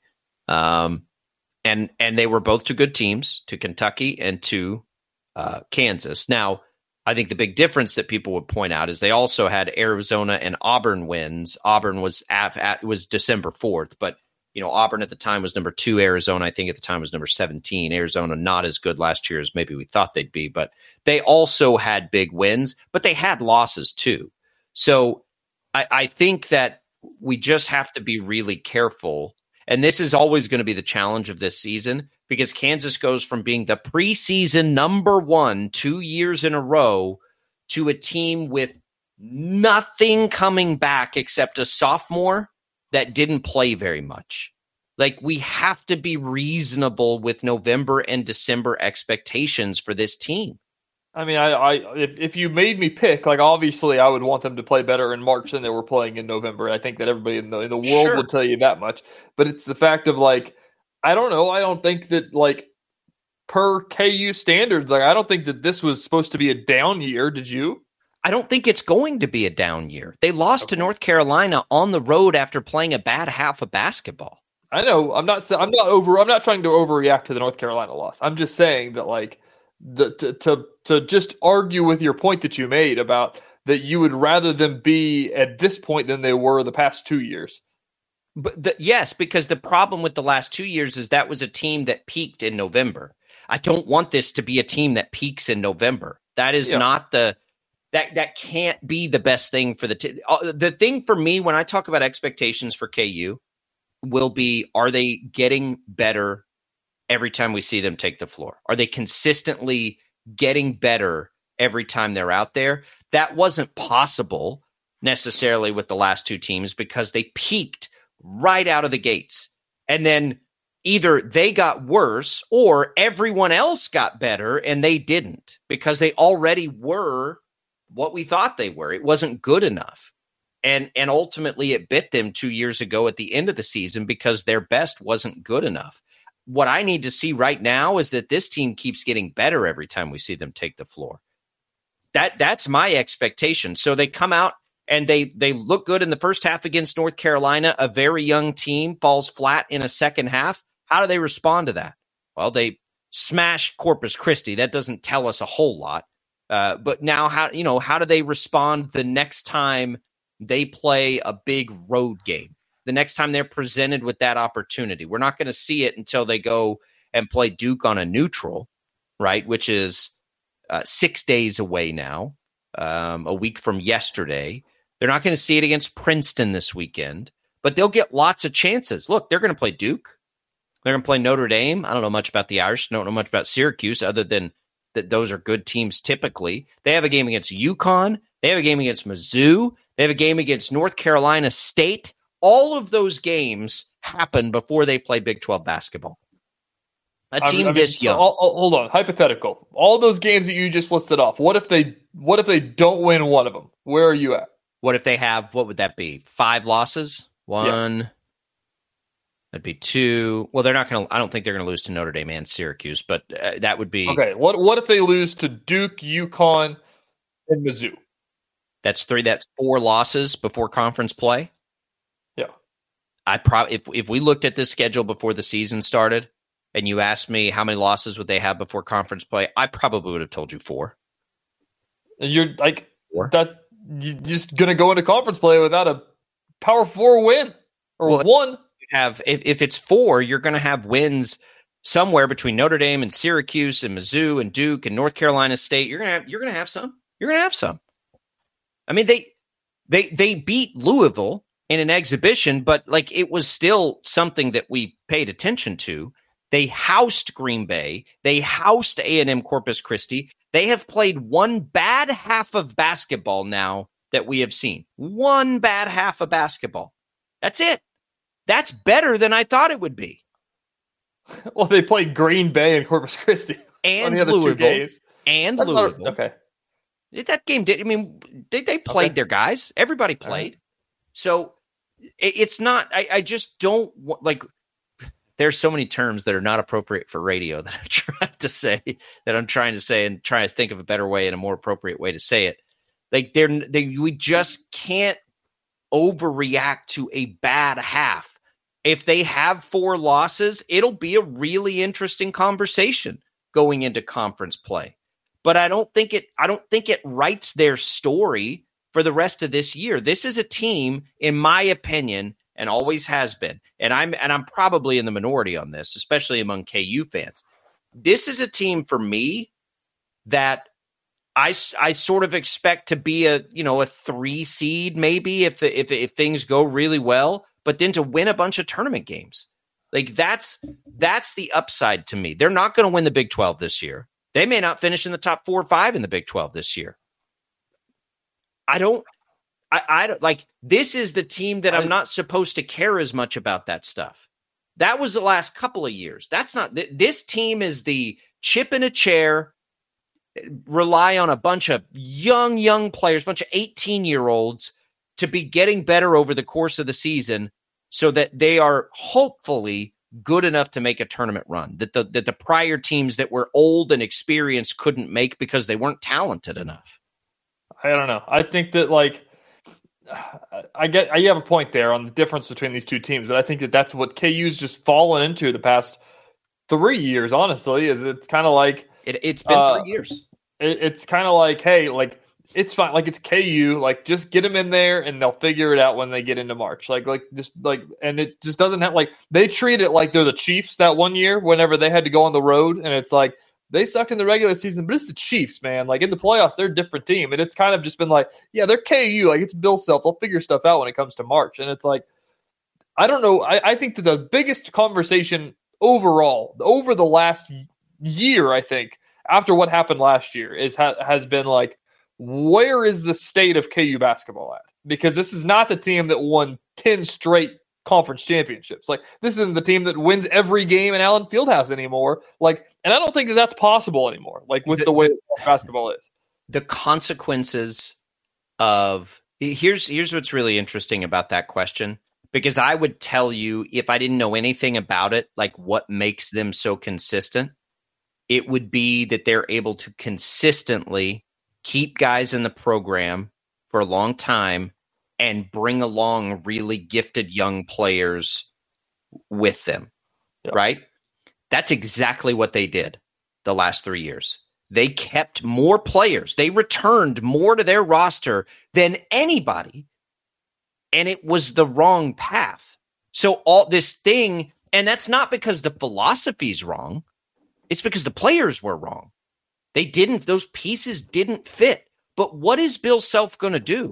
And they were both to good teams, to Kentucky and to Kansas. Now, I think the big difference that people would point out is they also had Arizona and Auburn wins. Auburn was was December 4th, but Auburn at the time was number 2. Arizona, I think at the time, was number 17. Arizona not as good last year as maybe we thought they'd be, but they also had big wins, but they had losses too. So I think that we just have to be really careful. And this is always going to be the challenge of this season, because Kansas goes from being the preseason number 1 2 years in a row to a team with nothing coming back except a sophomore that didn't play very much. Like, we have to be reasonable with November and December expectations for this team. I mean, if you made me pick, like, obviously I would want them to play better in March than they were playing in November. I think that everybody in the world would tell you that much. But it's the fact of, like, I don't know. I don't think that, like, per KU standards, like, I don't think that this was supposed to be a down year. Did you? I don't think it's going to be a down year. They lost to North Carolina on the road after playing a bad half of basketball. I know. I'm not trying to overreact to the North Carolina loss. I'm just saying that, like, to just argue with your point that you made about that you would rather them be at this point than they were the past 2 years. But yes, because the problem with the last 2 years is that was a team that peaked in November. I don't want this to be a team that peaks in November. That is not that can't be the best thing for the team. The thing for me when I talk about expectations for KU will be, are they getting better every time we see them take the floor? Are they consistently getting better every time they're out there? That wasn't possible necessarily with the last two teams because they peaked right out of the gates. And then either they got worse or everyone else got better and they didn't because they already were what we thought they were. It wasn't good enough. And ultimately it bit them 2 years ago at the end of the season because their best wasn't good enough. What I need to see right now is that this team keeps getting better every time we see them take the floor. That's my expectation. So they come out and they look good in the first half against North Carolina. A very young team falls flat in a second half. How do they respond to that? Well, they smash Corpus Christi. That doesn't tell us a whole lot. But now how do they respond the next time they play a big road game? The next time they're presented with that opportunity? We're not going to see it until they go and play Duke on a neutral, right? Which is 6 days away now, a week from yesterday. They're not going to see it against Princeton this weekend, but they'll get lots of chances. Look, they're going to play Duke. They're going to play Notre Dame. I don't know much about the Irish. Don't know much about Syracuse other than that those are good teams typically. They have a game against UConn. They have a game against Mizzou. They have a game against North Carolina State. All of those games happen before they play Big 12 basketball. A team this young. Hold on. Hypothetical. All those games that you just listed off. What if they don't win one of them? Where are you at? What if they have, what would that be? 5 losses? One. That'd be 2. Well, I don't think they're going to lose to Notre Dame and Syracuse, but that would be. Okay. What if they lose to Duke, UConn, and Mizzou? That's 3. That's 4 losses before conference play. Yeah. If we looked at this schedule before the season started and you asked me how many losses would they have before conference play, I probably would have told you 4. And you're like, that you're just going to go into conference play without a Power 4 win or 1. If it's 4, you're going to have wins somewhere between Notre Dame and Syracuse and Mizzou and Duke and North Carolina State. You're going to have some. You're going to have some. I mean, they beat Louisville in an exhibition, but like it was still something that we paid attention to. They housed Green Bay. They housed A&M Corpus Christi. They have played one bad half of basketball now that we have seen. One bad half of basketball. That's it. That's better than I thought it would be. Well, they played Green Bay and Corpus Christi and the other Louisville 2 games. And that's Louisville. Okay. That game did. I mean, they played their guys. Everybody played. Right. So it's not. I just don't like. There's so many terms that are not appropriate for radio that I'm trying to say and trying to think of a better way and a more appropriate way to say it. Like we just can't overreact to a bad half. If they have 4 losses, it'll be a really interesting conversation going into conference play. But I don't think it writes their story for the rest of this year. This is a team, in my opinion, and always has been, and I'm probably in the minority on this, especially among KU fans. This is a team for me that I sort of expect to be a 3 seed maybe if things go really well, but then to win a bunch of tournament games. Like that's the upside to me. They're not going to win the Big 12 this year. They may not finish in the top 4 or 5 in the Big 12 this year. I don't like, this is the team that I'm not supposed to care as much about that stuff. That was the last couple of years. That's not, this team is the chip in a chair, rely on a bunch of young players, a bunch of 18-year-olds to be getting better over the course of the season so that they are hopefully good enough to make a tournament run that the prior teams that were old and experienced couldn't make because they weren't talented enough. I don't know. I think that, like, you have a point there on the difference between these two teams, but I think that's what KU's just fallen into the past 3 years, honestly, is it's kind of like it's been 3 years. It's kind of like, hey, like it's fine, like it's KU, like just get them in there and they'll figure it out when they get into March. And it just doesn't have, like, they treat it like they're the Chiefs that one year whenever they had to go on the road, and it's like they sucked in the regular season, but it's the Chiefs, man. Like in the playoffs, they're a different team, and it's kind of just been like, yeah, they're KU, like it's Bill Self. They'll figure stuff out when it comes to March, and it's like, I don't know. I think that the biggest conversation overall over the last year, I think, after what happened last year, has been like, where is the state of KU basketball at? Because this is not the team that won 10 straight conference championships. Like, this isn't the team that wins every game in Allen Fieldhouse anymore. Like, and I don't think that that's possible anymore, like with the way that basketball is. The consequences of here's what's really interesting about that question, because I would tell you, if I didn't know anything about it, like what makes them so consistent, it would be that they're able to consistently keep guys in the program for a long time and bring along really gifted young players with them, right? That's exactly what they did the last 3 years. They kept more players. They returned more to their roster than anybody, and it was the wrong path. So all this thing, and that's not because the philosophy's wrong. It's because the players were wrong. Those pieces didn't fit. But what is Bill Self going to do?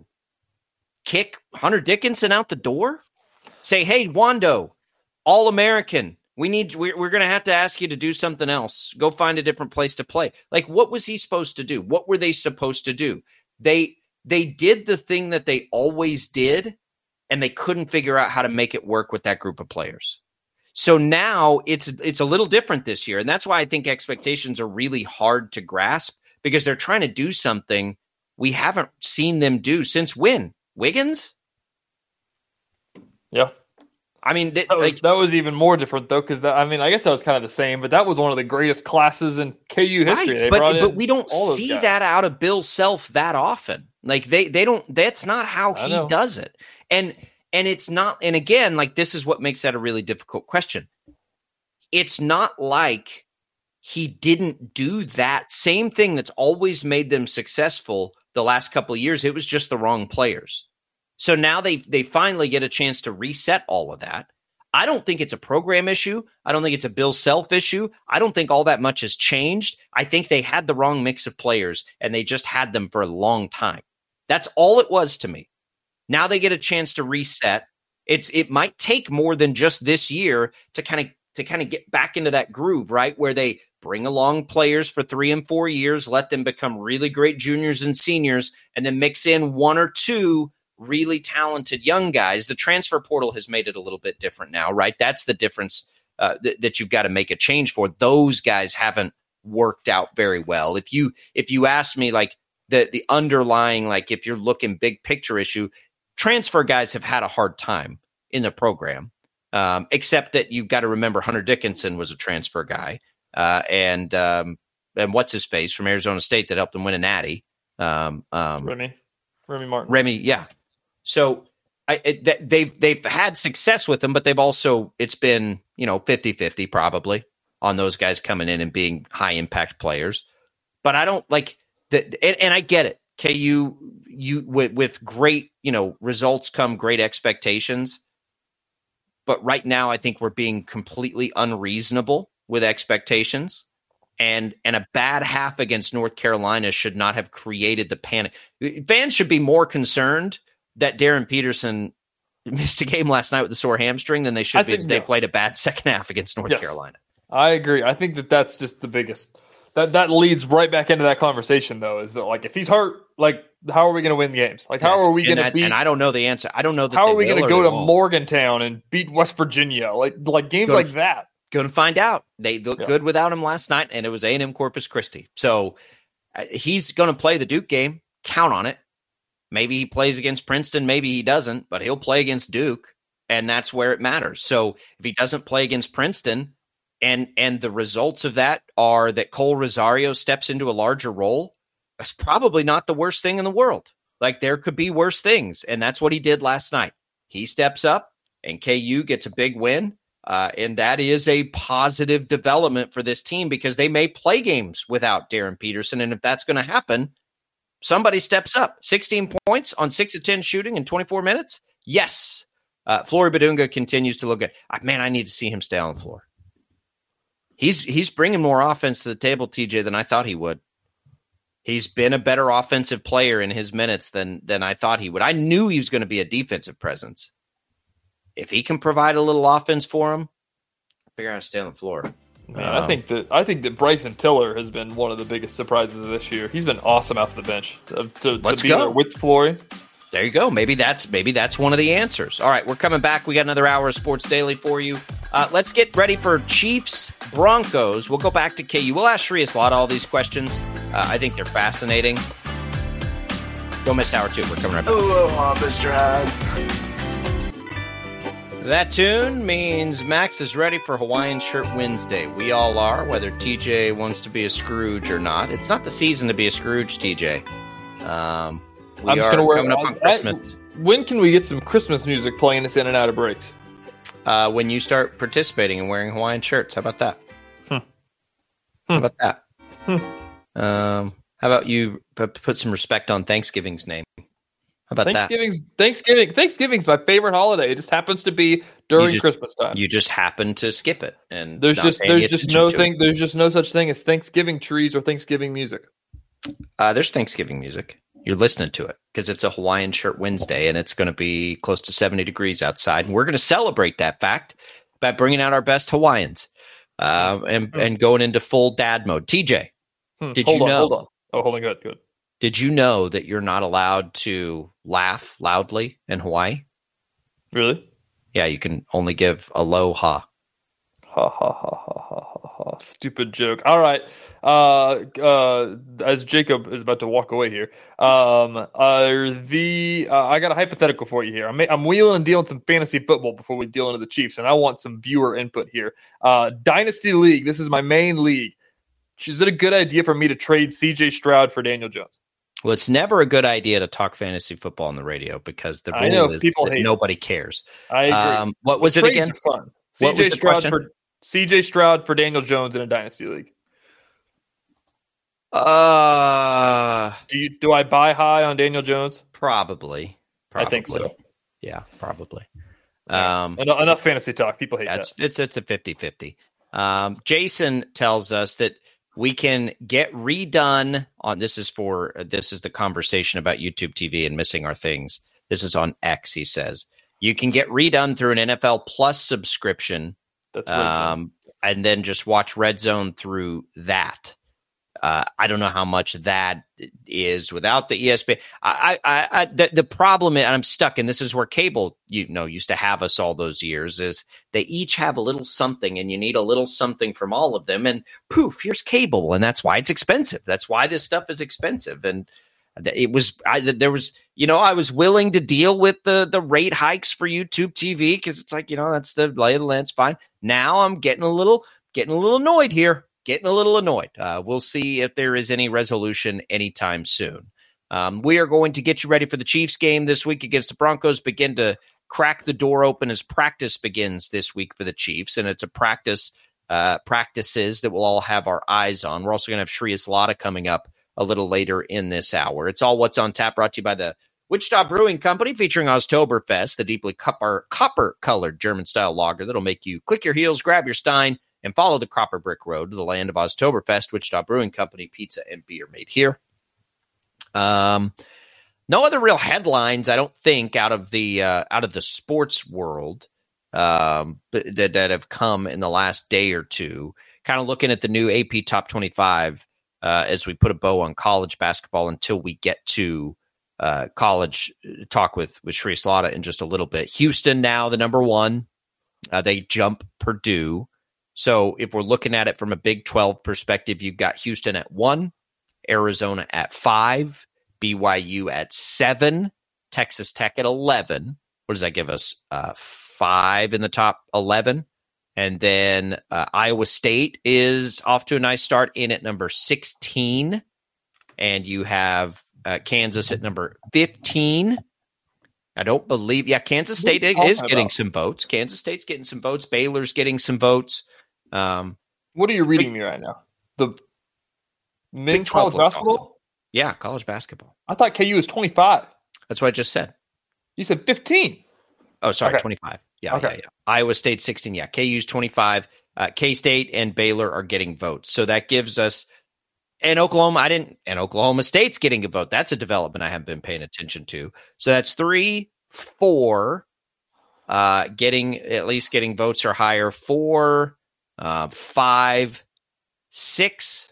Kick Hunter Dickinson out the door? Say, hey, Wando, All-American, we're going to have to ask you to do something else. Go find a different place to play. Like, what was he supposed to do? What were they supposed to do? They did the thing that they always did, and they couldn't figure out how to make it work with that group of players. So now it's a little different this year, and that's why I think expectations are really hard to grasp, because they're trying to do something we haven't seen them do since when? Wiggins? Yeah. I mean, that was even more different, though, because I guess that was kind of the same, but that was one of the greatest classes in KU history. Right, but we don't see that out of Bill Self that often. Like they don't. That's not how he does it, and it's not. And again, like, this is what makes that a really difficult question. It's not like he didn't do that same thing that's always made them successful the last couple of years. It was just the wrong players. So now they finally get a chance to reset all of that. I don't think it's a program issue. I don't think it's a Bill Self issue. I don't think all that much has changed. I think they had the wrong mix of players, and they just had them for a long time. That's all it was to me. Now they get a chance to reset. It might take more than just this year to kind of get back into that groove, right? Where they bring along players for 3 and 4 years, let them become really great juniors and seniors, and then mix in 1 or 2 really talented young guys. The transfer portal has made it a little bit different now, right? That's the difference that you've got to make a change for. Those guys haven't worked out very well. If you ask me, like, the underlying, like, if you're looking big picture issue, transfer guys have had a hard time in the program, except that you've got to remember Hunter Dickinson was a transfer guy, and what's his face from Arizona State that helped him win a natty. Remy Martin. Remy, yeah. So they've had success with them, but they've also, it's been 50-50 probably on those guys coming in and being high impact players. But I don't like and I get it. KU, with great results come great expectations. But right now, I think we're being completely unreasonable with expectations. And a bad half against North Carolina should not have created the panic. Fans should be more concerned that Darren Peterson missed a game last night with a sore hamstring than they should be if they played a bad second half against North Carolina. I agree. I think that's just the biggest. That leads right back into that conversation, though, is that, like, if he's hurt, like, how are we going to win games? Like, how are we going to beat? And I don't know the answer. I don't know how are we going to go to Morgantown and beat West Virginia? Like games like that. Going to find out. They looked good without him last night, and it was A&M Corpus Christi. So he's going to play the Duke game. Count on it. Maybe he plays against Princeton. Maybe he doesn't, but he'll play against Duke, and that's where it matters. So if he doesn't play against Princeton, and the results of that are that Cole Rosario steps into a larger role, that's probably not the worst thing in the world. Like, there could be worse things, and that's what he did last night. He steps up, and KU gets a big win, and that is a positive development for this team because they may play games without Darren Peterson, and if that's going to happen, somebody steps up. 16 points on 6 of 10 shooting in 24 minutes? Yes. Flory Badunga continues to look good. Man, I need to see him stay on the floor. He's bringing more offense to the table, TJ, than I thought he would. He's been a better offensive player in his minutes than I thought he would. I knew he was going to be a defensive presence. If he can provide a little offense for him, figure out how to stay on the floor. Man, I think that Bryson Tiller has been one of the biggest surprises of this year. He's been awesome off the bench to be there with Flory. There you go. Maybe that's one of the answers. All right, we're coming back. We got another hour of Sports Daily for you. Let's get ready for Chiefs Broncos. We'll go back to KU. We'll ask Shreyas Laddha all these questions. I think they're fascinating. Don't miss hour 2. We're coming right back. Aloha, Mr. Hyde. That tune means Max is ready for Hawaiian Shirt Wednesday. We all are, whether TJ wants to be a Scrooge or not. It's not the season to be a Scrooge, TJ. I'm just going to wear coming up on Christmas. When can we get some Christmas music playing us in and out of breaks? When you start participating and wearing Hawaiian shirts. How about that? How about that? How about you put some respect on Thanksgiving's name? How about that? Thanksgiving's my favorite holiday. It just happens to be during Christmas time. You just happen to skip it, and there's just no such thing as Thanksgiving trees or Thanksgiving music. There's Thanksgiving music. You're listening to it because it's a Hawaiian Shirt Wednesday, and it's going to be close to 70 degrees outside, and we're going to celebrate that fact by bringing out our best Hawaiians and going into full dad mode. TJ, Hold on. Oh, hold on. Good. Did you know that you're not allowed to laugh loudly in Hawaii? Really? Yeah, you can only give aloha. Ha ha ha ha ha ha ha. Stupid joke. All right. As Jacob is about to walk away here, I got a hypothetical for you here. I'm wheeling and dealing some fantasy football before we deal into the Chiefs, and I want some viewer input here. Dynasty League. This is my main league. Is it a good idea for me to trade C.J. Stroud for Daniel Jones? Well, it's never a good idea to talk fantasy football on the radio because the rule is that nobody cares. I agree. What was it again? Fun. C.J. Stroud for Daniel Jones in a dynasty league. Do I buy high on Daniel Jones? Probably. I think so. Yeah, probably. Enough fantasy talk. People hate that. It's a 50-50. Jason tells us that we can get redone on this is the conversation about YouTube TV and missing our things. This is on X, he says. You can get redone through an NFL Plus subscription. That's and then just watch Red Zone through that. I don't know how much that is without the ESPN. The problem is, and I'm stuck, and this is where cable, used to have us all those years, is they each have a little something, and you need a little something from all of them, and poof, here's cable, and that's why it's expensive. That's why this stuff is expensive, and I was willing to deal with the rate hikes for YouTube TV because it's like, that's the lay of the land. It's fine. Now I'm getting a little annoyed here. We'll see if there is any resolution anytime soon. We are going to get you ready for the Chiefs game this week against the Broncos, begin to crack the door open as practice begins this week for the Chiefs. And it's a practices that we'll all have our eyes on. We're also going to have Shreyas Laddha coming up a little later in this hour. It's all What's on Tap, brought to you by the Wichita Brewing Company, featuring Oktoberfest, the deeply copper-colored German-style lager that'll make you click your heels, grab your stein, and follow the Copper Brick Road to the land of Oktoberfest. Wichita Brewing Company, pizza and beer made here. No other real headlines, I don't think, out of the sports world that have come in the last day or two. Kind of looking at the new AP Top 25 as we put a bow on college basketball until we get to college talk with Shreyas Laddha in just a little bit. Houston now the number 1. They jump Purdue. So if we're looking at it from a Big 12 perspective, you've got Houston at 1, Arizona at 5, BYU at 7, Texas Tech at 11. What does that give us? 5 in the top 11. And then Iowa State is off to a nice start in at number 16. And you have Kansas at number 15. I don't believe. Yeah, Kansas State is getting some votes. Kansas State's getting some votes. Baylor's getting some votes. What are you reading me right now? The men's college basketball? Yeah, college basketball. I thought KU was 25. That's what I just said. You said 15. Oh, sorry, 25. Yeah. Iowa State 16. Yeah, KU's 25. K-State and Baylor are getting votes. So that gives us, and Oklahoma State's getting a vote. That's a development I haven't been paying attention to. So that's 3, 4 getting votes or higher. 4, 5, 6,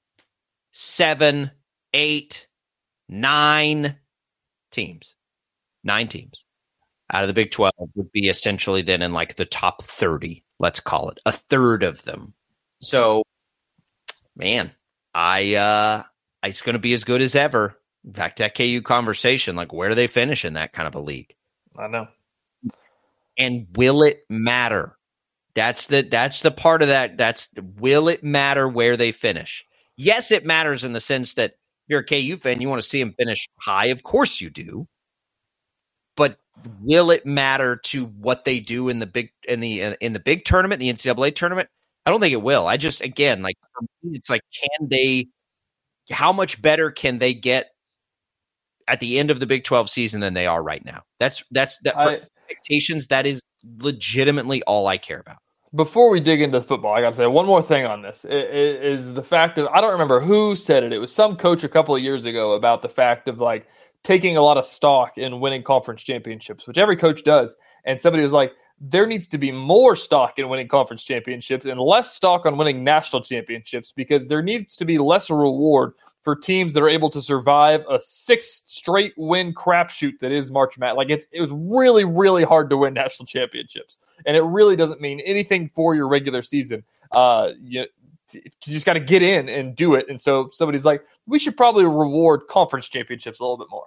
7, 8, 9 teams. 9 teams out of the Big 12 would be essentially then in like the top 30, let's call it, a third of them. So, man, it's going to be as good as ever. Back to that KU conversation, like where do they finish in that kind of a league? I know. And will it matter? That's the part of that. Will it matter where they finish? Yes, it matters in the sense that if you're a KU fan, you want to see them finish high. Of course you do. But will it matter to what they do in the big tournament, the NCAA tournament? I don't think it will. I just, again, like for me, it's like, how much better can they get at the end of the Big 12 season than they are right now? That's for expectations. That is legitimately all I care about. Before we dig into football, I got to say one more thing on this. It is the fact of, I don't remember who said it. It was some coach a couple of years ago about the fact of like taking a lot of stock in winning conference championships, which every coach does. And somebody was like, there needs to be more stock in winning conference championships and less stock on winning national championships, because there needs to be less reward for teams that are able to survive a 6 straight win crapshoot that is March Madness. Like it was really, really hard to win national championships, and it really doesn't mean anything for your regular season. You just got to get in and do it. And so somebody's like, we should probably reward conference championships a little bit more.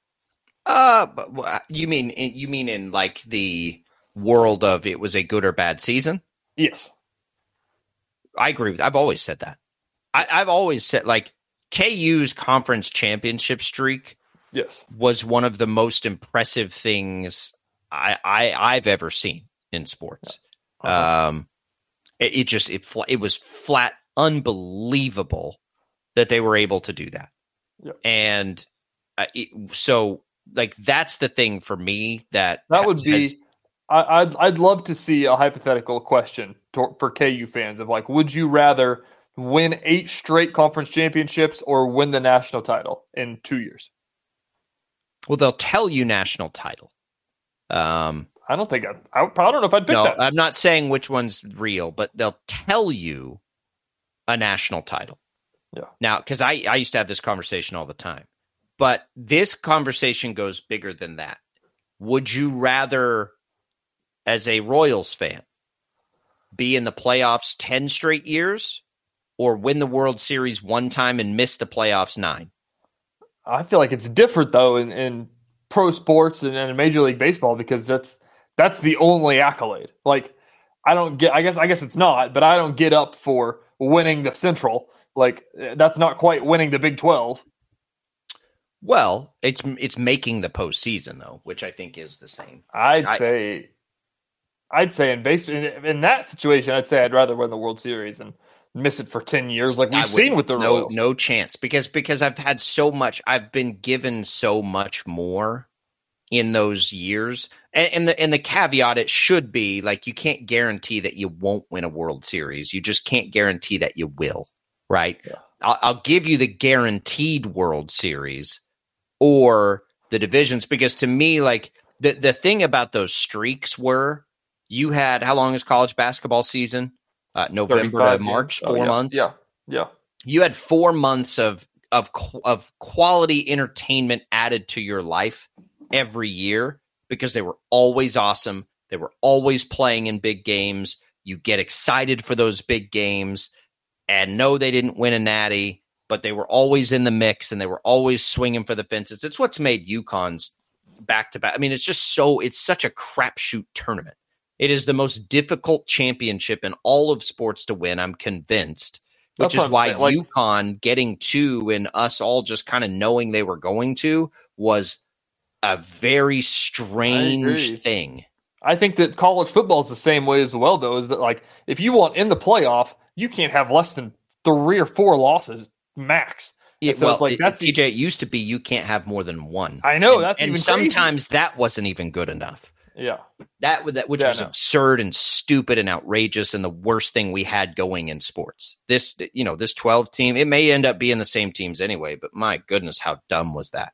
But you mean in like the world of it was a good or bad season? Yes, I agree with. I've always said that. I've always said like KU's conference championship streak. Yes, was one of the most impressive things I've ever seen in sports. It was flat unbelievable that they were able to do that. Yep. And so like that's the thing for me that would be. I'd love to see a hypothetical question for KU fans of like, would you rather win 8 straight conference championships or win the national title in 2 years? Well, they'll tell you national title. I don't think I don't know if I'd pick that. No, I'm not saying which one's real, but they'll tell you a national title. Yeah. Now, because I used to have this conversation all the time, but this conversation goes bigger than that. Would you rather, as a Royals fan, be in the playoffs 10 straight years or win the World Series one time and miss the playoffs 9? I feel like it's different though in pro sports and in Major League Baseball, because that's the only accolade. Like I guess it's not, but I don't get up for winning the Central. Like that's not quite winning the Big 12. Well, it's making the postseason though, which I think is the same. I'd say in that situation, I'd say I'd rather win the World Series and miss it for 10 years like we've seen with the Royals. No chance, because I've had so much, I've been given so much more in those years. And the caveat, it should be like, you can't guarantee that you won't win a World Series. You just can't guarantee that you will, right? Yeah. I'll give you the guaranteed World Series or the divisions, because to me, like the thing about those streaks were, you had, how long is college basketball season? November to March, 4 months. Yeah. You had 4 months of quality entertainment added to your life every year, because they were always awesome. They were always playing in big games. You get excited for those big games, and no, they didn't win a natty, but they were always in the mix and they were always swinging for the fences. It's what's made UConn's back to back. I mean, it's such a crapshoot tournament. It is the most difficult championship in all of sports to win, I'm convinced. which is why UConn getting 2 and us all just kind of knowing they were going to was a very strange thing. I think that college football is the same way as well, though, is that like if you want in the playoff, you can't have less than 3 or 4 losses max. Yeah, so well, it's like TJ, it used to be you can't have more than 1. I know, and sometimes that wasn't even good enough. Yeah, which was absurd and stupid and outrageous, and the worst thing we had going in sports. This 12 team, it may end up being the same teams anyway, but my goodness, how dumb was that?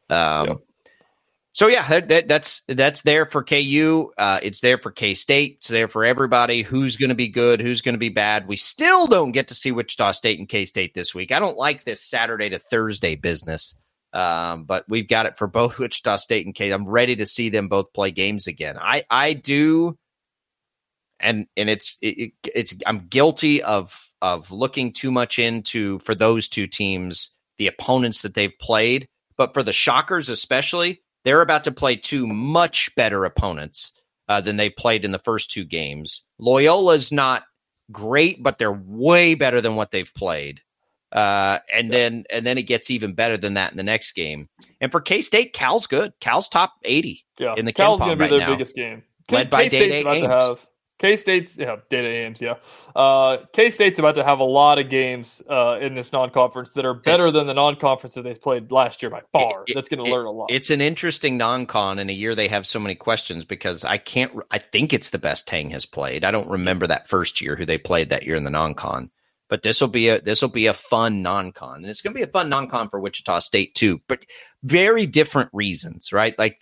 So yeah, that's there for KU. It's there for K-State. It's there for everybody. Who's going to be good? Who's going to be bad? We still don't get to see Wichita State and K-State this week. I don't like this Saturday to Thursday business, but we've got it for both Wichita State and K. I'm ready to see them both play games again. I do, and it's I'm guilty of looking too much into for those two teams the opponents that they've played, but for the Shockers especially. They're about to play 2 much better opponents than they played in the first 2 games. Loyola's not great, but they're way better than what they've played. And then it gets even better than that in the next game. And for K-State, Cal's good. Cal's top 80 in the Cal's KenPom going to be right their now. biggest game. Led by Day-Day Ames. K-State's Data Ames, K-State's about to have a lot of games in this non-conference that are better than the non-conference that they played last year by far. That's going to learn a lot. It's an interesting non-con in a year they have so many questions because I think it's the best Tang has played. I don't remember that first year who they played that year in the non-con. But this will be a fun non-con, and it's going to be a fun non-con for Wichita State too. But very different reasons, right? Like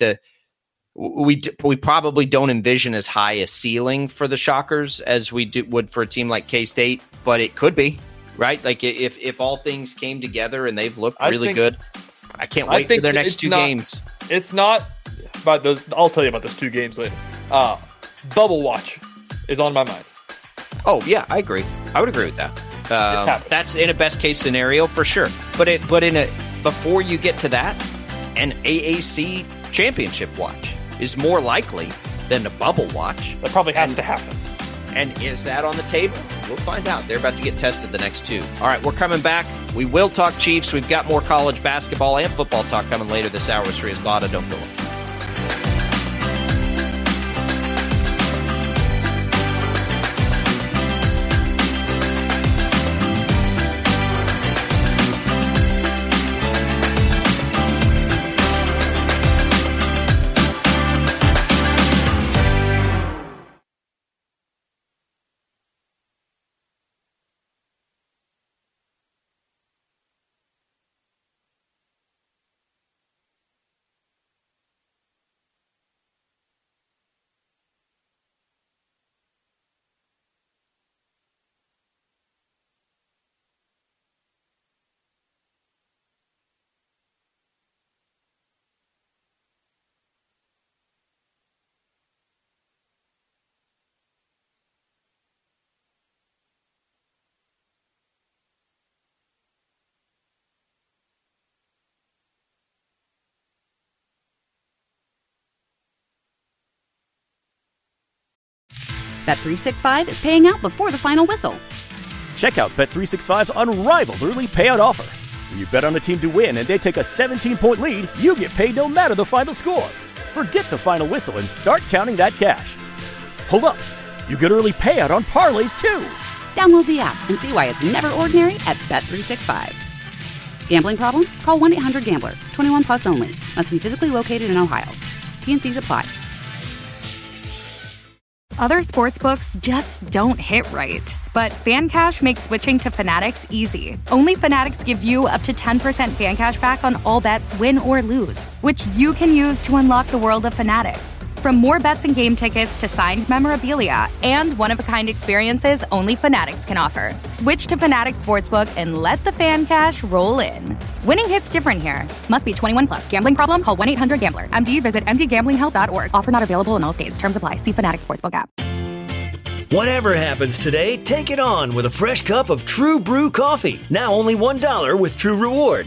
we probably don't envision as high a ceiling for the Shockers as we would for a team like K-State, but it could be, right? Like if all things came together and they've looked really good, I can't wait for their next 2 games. It's not about those. I'll tell you about those 2 games later. Bubble watch is on my mind. Oh yeah, I agree. I would agree with that. That's in a best case scenario for sure. But before you get to that, an AAC championship watch is more likely than a bubble watch. That probably has to happen. And is that on the table? We'll find out. They're about to get tested the next 2. All right, we're coming back. We will talk Chiefs. We've got more college basketball and football talk coming later this hour. Srias Lada, don't go away. Bet365 is paying out before the final whistle. Check out Bet365's unrivaled early payout offer. When you bet on a team to win and they take a 17-point lead, you get paid no matter the final score. Forget the final whistle and start counting that cash. Hold up. You get early payout on parlays too. Download the app and see why it's never ordinary at Bet365. Gambling problem? Call 1-800-GAMBLER. 21 plus only. Must be physically located in Ohio. T&Cs apply. Other sportsbooks just don't hit right. But FanCash makes switching to Fanatics easy. Only Fanatics gives you up to 10% fan cash back on all bets, win or lose, which you can use to unlock the world of Fanatics. From more bets and game tickets to signed memorabilia and one-of-a-kind experiences only Fanatics can offer. Switch to Fanatics Sportsbook and let the fan cash roll in. Winning hits different here. Must be 21 plus. Gambling problem? Call 1-800-GAMBLER. MD, visit mdgamblinghelp.org. Offer not available in all states. Terms apply. See Fanatics Sportsbook app. Whatever happens today, take it on with a fresh cup of True Brew coffee. Now only $1 with True Rewards.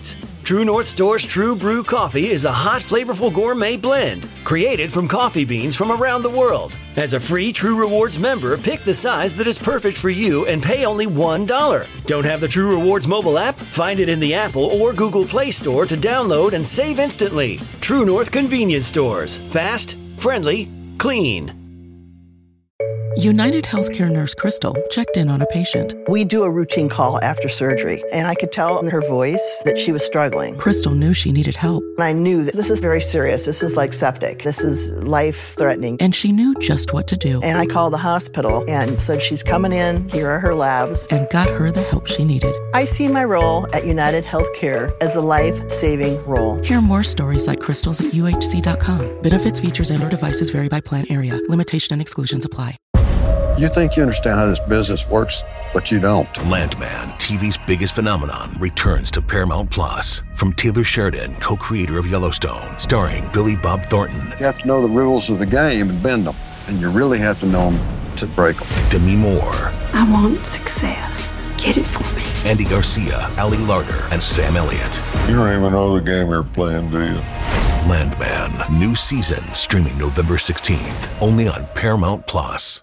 True North Store's True Brew Coffee is a hot, flavorful gourmet blend created from coffee beans from around the world. As a free True Rewards member, pick the size that is perfect for you and pay only $1. Don't have the True Rewards mobile app? Find it in the Apple or Google Play Store to download and save instantly. True North Convenience Stores. Fast, friendly, clean. United Healthcare nurse Crystal checked in on a patient. We do a routine call after surgery, and I could tell in her voice that she was struggling. Crystal knew she needed help. And I knew that this is very serious. This is like septic. This is life-threatening. And she knew just what to do. And I called the hospital and said, she's coming in. Here are her labs. And got her the help she needed. I see my role at United Healthcare as a life-saving role. Hear more stories like Crystal's at UHC.com. Benefits, features, and/or devices vary by plan area. Limitation and exclusions apply. You think you understand how this business works, but you don't. Landman, TV's biggest phenomenon, returns to Paramount Plus. From Taylor Sheridan, co-creator of Yellowstone, starring Billy Bob Thornton. You have to know the rules of the game and bend them, and you really have to know them to break them. Demi Moore. I want success. Get it for me. Andy Garcia, Ali Larter, and Sam Elliott. You don't even know the game you're playing, do you? Landman, new season, streaming November 16th, only on Paramount Plus.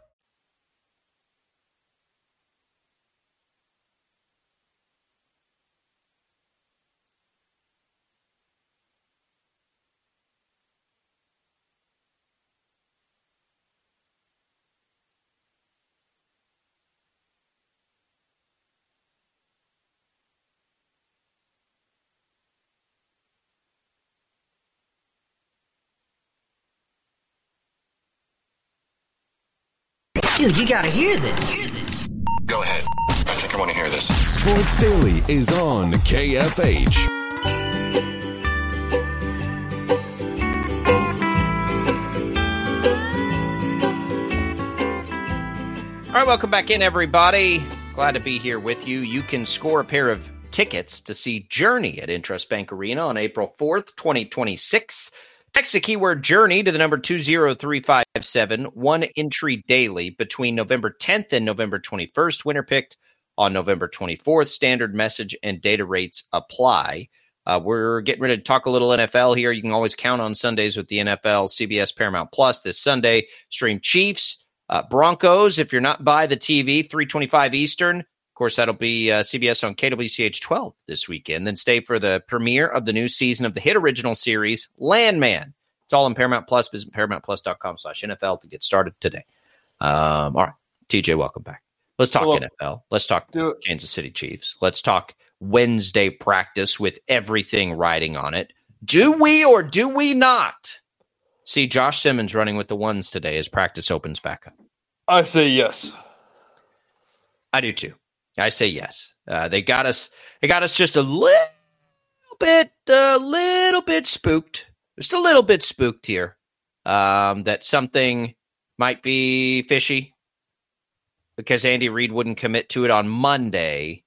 Dude, you gotta hear this. Go ahead. I think I want to hear this. Sports Daily is on KFH. All right, welcome back in, everybody. Glad to be here with you. You can score a pair of tickets to see Journey at Intrust Bank Arena on April 4th, 2026. Text the keyword Journey to the number 20357. One entry daily between November 10th and November 21st. Winner picked on November 24th. Standard message and data rates apply. We're getting ready to talk a little NFL here. You can always count on Sundays with the NFL. CBS Paramount Plus this Sunday. Stream Chiefs, Broncos. If you're not by the TV, 3:25 Eastern. Of course, that'll be CBS on KWCH 12 this weekend. Then stay for the premiere of the new season of the hit original series, Landman. It's all on Paramount Plus. Visit ParamountPlus.com/NFL to get started today. All right, TJ, welcome back. Let's talk NFL. Let's talk Kansas City Chiefs. Let's talk Wednesday practice with everything riding on it. Do we or do we not see Josh Simmons running with the ones today as practice opens back up? I say yes. I do too. I say yes. They got us just a little bit spooked. Just a little bit spooked here. That something might be fishy because Andy Reid wouldn't commit to it on Monday.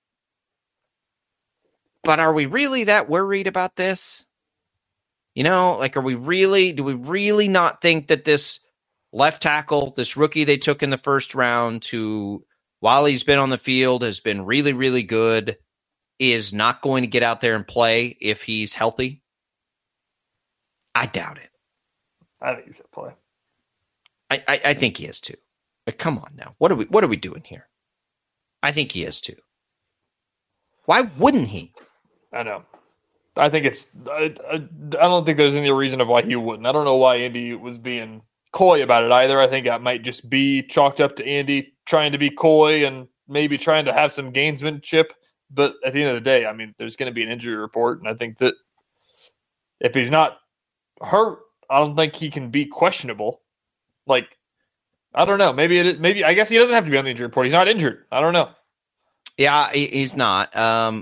But are we really that worried about this? You know, like, do we really not think that this left tackle, this rookie they took in the first round who, while he's been on the field, has been really, really good, is not going to get out there and play if he's healthy? I doubt it. I think he's going to play. I think he is too. But come on now. What are we doing here? I think he is too. Why wouldn't he? I know. I think I don't think there's any reason of why he wouldn't. I don't know why Andy was being coy about it either. I think that might just be chalked up to Andy trying to be coy and maybe trying to have some gamesmanship. But at the end of the day, I mean, there's going to be an injury report. And I think that if he's not hurt, I don't think he can be questionable. Like, I don't know. Maybe I guess he doesn't have to be on the injury report. He's not injured. I don't know. Yeah, he's not.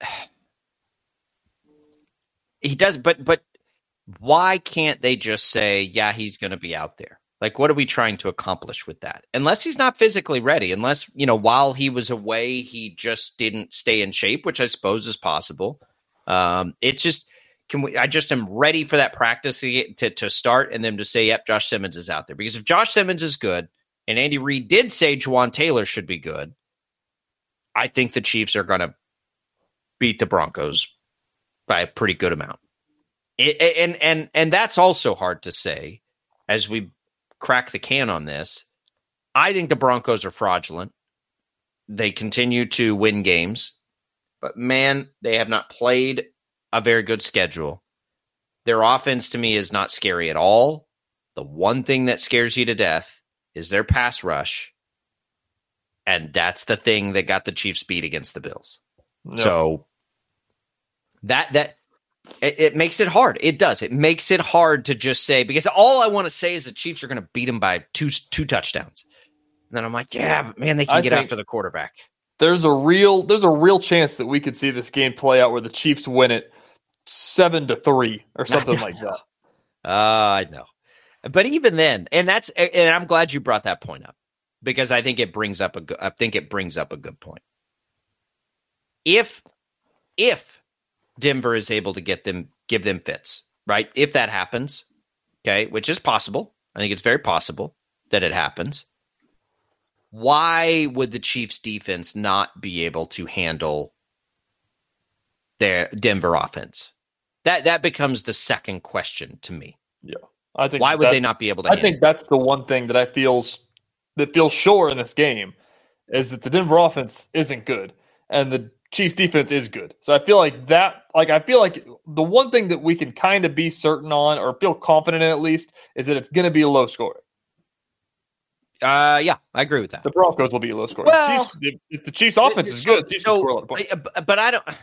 He does, but why can't they just say, yeah, he's going to be out there? Like, what are we trying to accomplish with that? Unless he's not physically ready, unless, while he was away, he just didn't stay in shape, which I suppose is possible. It's just, I just am ready for that practice to start and then to say, yep, Josh Simmons is out there. Because if Josh Simmons is good, and Andy Reid did say Juwan Taylor should be good, I think the Chiefs are going to beat the Broncos by a pretty good amount. And that's also hard to say as we crack the can on this. I think the Broncos are fraudulent. They continue to win games, but man, they have not played a very good schedule. Their offense to me is not scary at all. The one thing that scares you to death is their pass rush. And that's the thing that got the Chiefs beat against the Bills. No. So it makes it hard. It does. It makes it hard to just say, because all I want to say is the Chiefs are going to beat them by two touchdowns. And then I'm like, yeah, but man, they can get after the quarterback. There's a real chance that we could see this game play out where the Chiefs win it 7-3 or something like that. I know. But even then, and I'm glad you brought that point up, because I think it brings up a good point. If Denver is able to give them fits, right? If that happens, okay, which is possible. I think it's very possible that it happens. Why would the Chiefs defense not be able to handle their Denver offense? That becomes the second question to me. Yeah. I think why would they not be able to handle? I think that's the one thing that feels sure in this game is that the Denver offense isn't good and the Chiefs defense is good. So I feel like the one thing that we can kind of be certain on or feel confident in at least is that it's going to be a low scoring. Yeah, I agree with that. The Broncos will be a low scoring. Well, if the Chiefs offense is good, the Chiefs will score a lot of points. But I don't.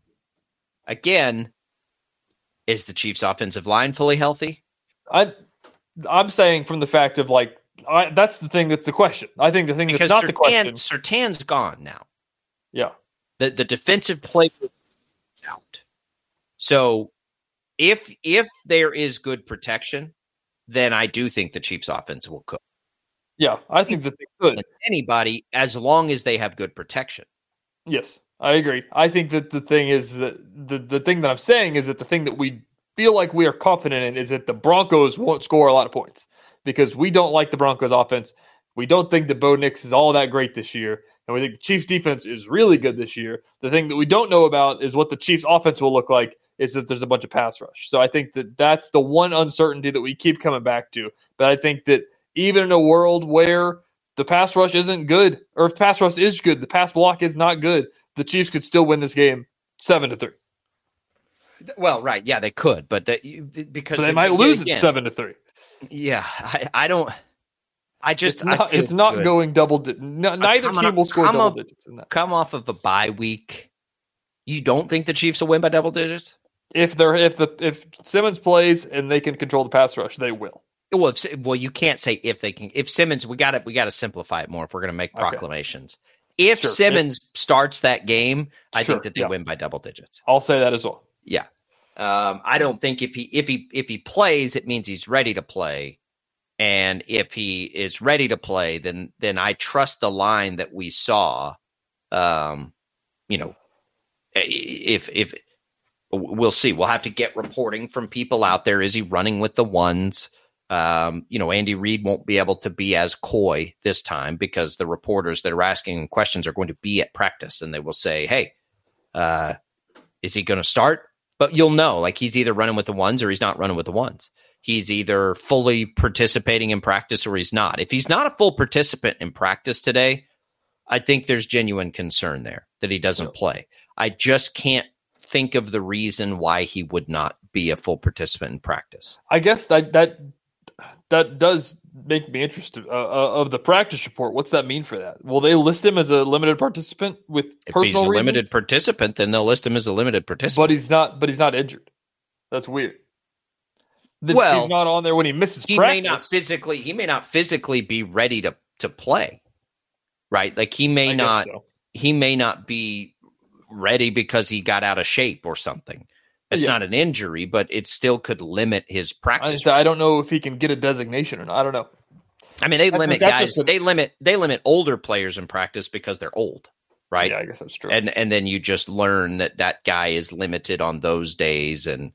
Again, is the Chiefs offensive line fully healthy? I'm saying from the fact of that's the thing that's the question. I think the thing that's not the question. Surtain's gone now. Yeah. The defensive play is out. So if there is good protection, then I do think the Chiefs offense will cook. Yeah, I think that they could. Anybody, as long as they have good protection. Yes, I agree. I think that the thing is that the thing that I'm saying is that the thing that we feel like we are confident in is that the Broncos won't score a lot of points because we don't like the Broncos offense. We don't think that Bo Nix is all that great this year. And we think the Chiefs defense is really good this year. The thing that we don't know about is what the Chiefs offense will look like is that there's a bunch of pass rush. So I think that that's the one uncertainty that we keep coming back to. But I think that even in a world where the pass rush isn't good, or if pass rush is good, the pass block is not good, the Chiefs could still win this game 7-3. Well, right. Yeah, they could. But because they might lose it 7-3. Yeah, I don't. It's not good. Going double digits. Neither team will score double digits in that. Come off of a bye week. You don't think the Chiefs will win by double digits? If Simmons plays and they can control the pass rush, they will. Well, you can't say if they can. If Simmons, we got to simplify it more if we're going to make proclamations. Okay. If Simmons starts that game, I think that they win by double digits. I'll say that as well. Yeah, I don't think if he plays, it means he's ready to play. And if he is ready to play, then I trust the line that we saw. If we'll see, we'll have to get reporting from people out there. Is he running with the ones? Andy Reid won't be able to be as coy this time because the reporters that are asking questions are going to be at practice and they will say, "Hey, is he going to start?" But you'll know, like he's either running with the ones or he's not running with the ones. He's either fully participating in practice or he's not. If he's not a full participant in practice today, I think there's genuine concern there that he doesn't play. I just can't think of the reason why he would not be a full participant in practice. I guess that does make me interested of the practice report. What's that mean for that? Will they list him as a limited participant with personal reasons? If he's a limited participant, then they'll list him as a limited participant. But he's not injured. That's weird. He's not on there when he misses practice. He may not physically be ready to play. Right? Like he may not be ready because he got out of shape or something. It's not an injury, but it still could limit his practice. I don't know if he can get a designation or not. I don't know. I mean, they limit guys. They limit older players in practice because they're old, right? Yeah, I guess that's true. And then you just learn that guy is limited on those days, and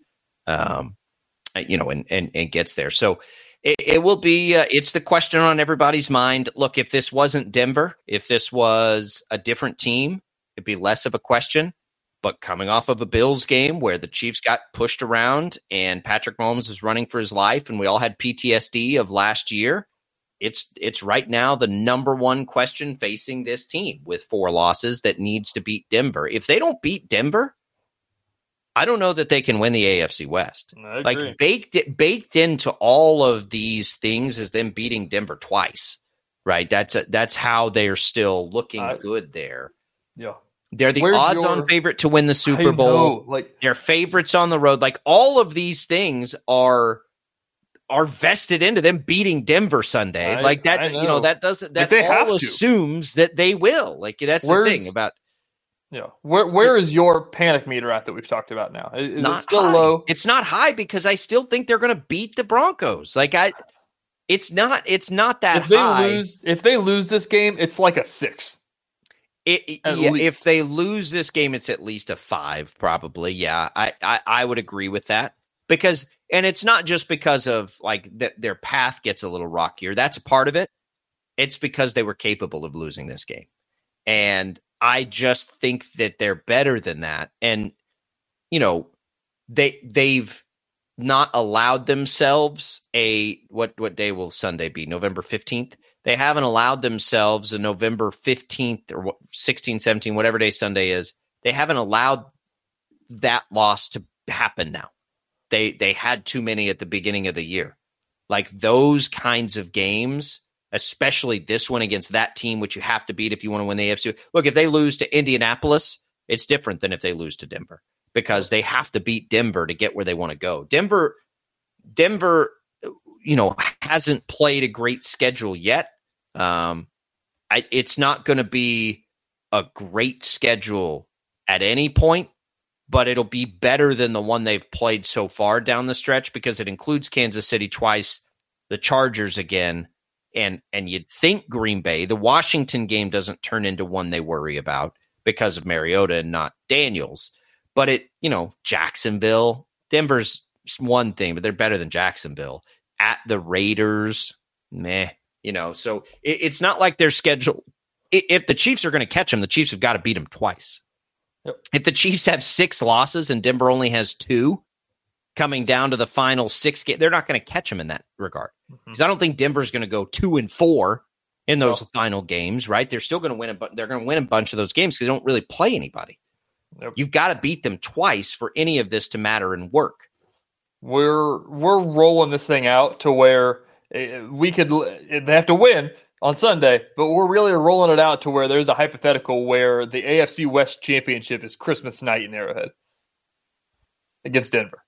and gets there. So it will be. It's the question on everybody's mind. Look, if this wasn't Denver, if this was a different team, it'd be less of a question. But coming off of a Bills game where the Chiefs got pushed around and Patrick Mahomes was running for his life and we all had PTSD of last year, it's right now the number one question facing this team with 4 losses that needs to beat Denver. If they don't beat Denver, I don't know that they can win the AFC West. Like baked into all of these things is them beating Denver twice, right? That's how they're still looking good there. Yeah. They're the odds-on favorite to win the Super Bowl. They're favorites on the road. Like all of these things are vested into them beating Denver Sunday. That doesn't all assumes that they will. Like that's the thing about. Yeah, where is your panic meter at that we've talked about now? Is it still low? It's not high because I still think they're going to beat the Broncos. It's not that high. If they lose this game, it's like a 6. If they lose this game, it's at least a 5, probably. Yeah, I would agree with that and it's not just because of their path gets a little rockier. That's a part of it. It's because they were capable of losing this game, and I just think that they're better than that. And they've not allowed themselves what day will Sunday be? November 15th. They haven't allowed themselves a November 15th or 16, 17, whatever day Sunday is. They haven't allowed that loss to happen now. They had too many at the beginning of the year. Like those kinds of games, especially this one against that team, which you have to beat if you want to win the AFC. Look, if they lose to Indianapolis, it's different than if they lose to Denver because they have to beat Denver to get where they want to go. Denver, hasn't played a great schedule yet. It's not going to be a great schedule at any point, but it'll be better than the one they've played so far down the stretch because it includes Kansas City twice, the Chargers again, and you'd think Green Bay. The Washington game doesn't turn into one they worry about because of Mariota and not Daniels. But Jacksonville, Denver's one thing, but they're better than Jacksonville. At the Raiders, meh. So it's not like their schedule. If the Chiefs are going to catch them, the Chiefs have got to beat them twice. Yep. If the Chiefs have 6 losses and Denver only has 2 coming down to the final 6 games, they're not going to catch them in that regard. Because I don't think Denver's going to go 2-4 in those final games, right? They're still going to win, but they're going to win a bunch of those games because they don't really play anybody. Yep. You've got to beat them twice for any of this to matter and work. We're rolling this thing out to where they have to win on Sunday, but we're really rolling it out to where there's a hypothetical where the AFC West Championship is Christmas night in Arrowhead against Denver.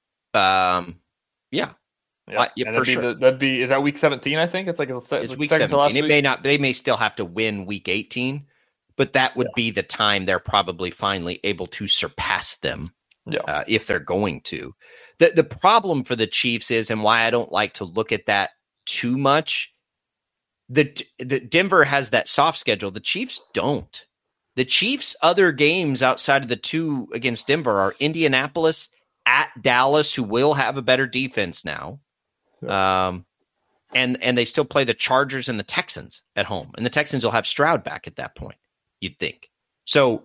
Yeah, for sure. Is that week 17? I think it's week 17. They may still have to win week 18, but that would be the time they're probably finally able to surpass them. Yeah. If they're going to. The problem for the Chiefs is, and why I don't like to look at that too much, the Denver has that soft schedule. The Chiefs don't. The Chiefs' other games outside of the 2 against Denver are Indianapolis, at Dallas, who will have a better defense now. Yeah. And they still play the Chargers and the Texans at home. And the Texans will have Stroud back at that point, you'd think. So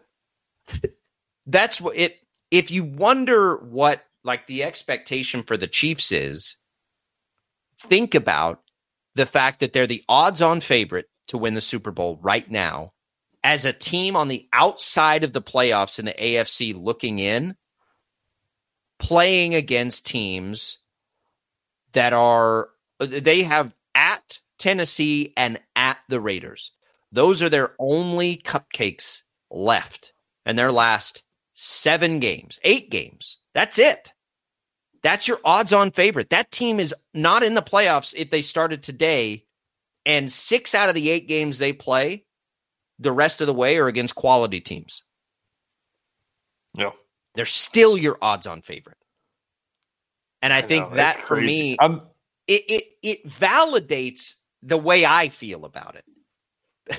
that's what it. If you wonder what the expectation for the Chiefs is, think about the fact that they're the odds-on favorite to win the Super Bowl right now as a team on the outside of the playoffs in the AFC looking in, playing against teams that they have at Tennessee and at the Raiders. Those are their only cupcakes left in their last 8 games. That's it. That's your odds-on favorite. That team is not in the playoffs if they started today, and 6 out of the 8 games they play the rest of the way are against quality teams. Yeah. They're still your odds-on favorite. And I think that for me, it validates the way I feel about it.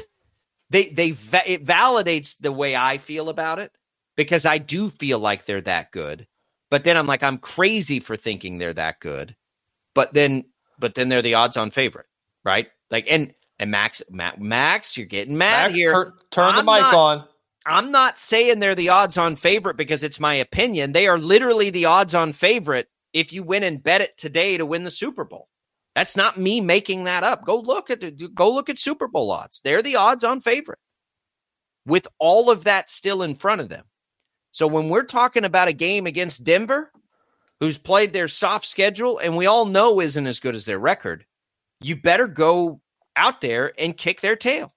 It validates the way I feel about it. Because I do feel like they're that good. But then I'm crazy for thinking they're that good. But then they're the odds-on favorite, right? And Max, you're getting mad here. Turn the mic on. I'm not saying they're the odds-on favorite because it's my opinion. They are literally the odds-on favorite if you win and bet it today to win the Super Bowl. That's not me making that up. Go look at Super Bowl odds. They're the odds-on favorite with all of that still in front of them. So when we're talking about a game against Denver, who's played their soft schedule and we all know isn't as good as their record, you better go out there and kick their tail.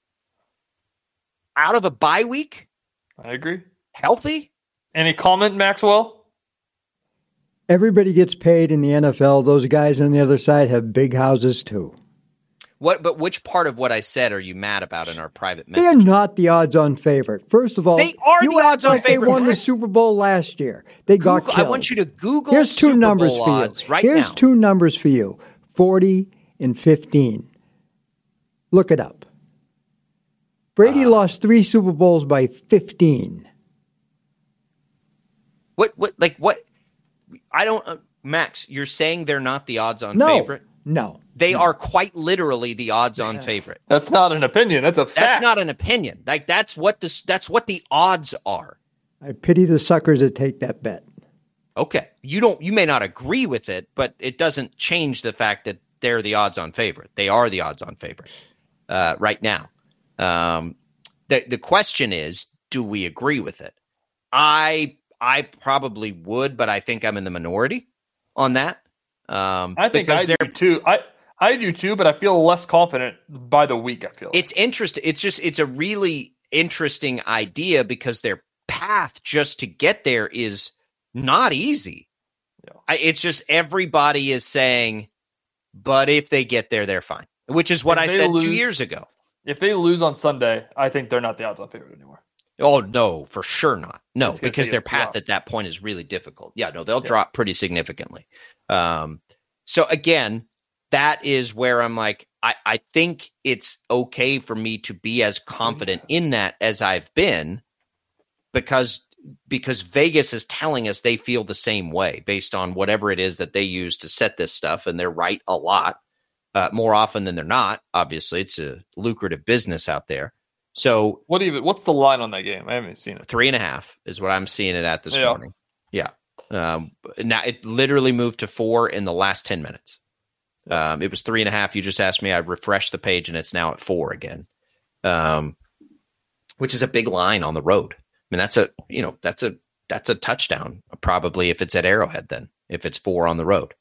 Out of a bye week? I agree. Healthy? Any comment, Maxwell? Everybody gets paid in the NFL. Those guys on the other side have big houses too. But which part of what I said are you mad about in our private message? They are not the odds-on favorite. First of all, they are the odds-on favorite. They won the Super Bowl last year. They got killed. I want you to Google. Here's two numbers for you. Right now. Here's two numbers for you: 40 and 15. Look it up. Brady lost 3 Super Bowls by 15. What? I don't, Max, you're saying they're not the odds-on favorite? No. They are quite literally the odds-on favorite. That's not an opinion. That's a fact. That's not an opinion. Like that's what the odds are. I pity the suckers that take that bet. Okay. You may not agree with it, but it doesn't change the fact that they're the odds-on favorite. They are the odds-on favorite right now. The question is, do we agree with it? I probably would, but I think I'm in the minority on that. I think I do too. I do too, but I feel less confident by the week. I feel it's interesting. It's a really interesting idea because their path just to get there is not easy. Yeah. It's just everybody is saying, but if they get there, they're fine, which is what I said 2 years ago. If they lose on Sunday, I think they're not the odds-on favorite anymore. Oh, no, for sure not. No, because their path at that point is really difficult. Yeah, no, they'll drop pretty significantly. So, again, that is where I'm like, I think it's okay for me to be as confident in that as I've been because Vegas is telling us they feel the same way based on whatever it is that they use to set this stuff, and they're right a lot. More often than they're not. Obviously, it's a lucrative business out there. So, what's the line on that game? I haven't seen it. 3.5 is what I'm seeing it at this morning. Yeah. Now it literally moved to 4 in the last 10 minutes. It was 3.5. You just asked me. I refreshed the page, and it's now at 4 again, which is a big line on the road. I mean, that's a touchdown probably if it's at Arrowhead. Then if it's 4 on the road.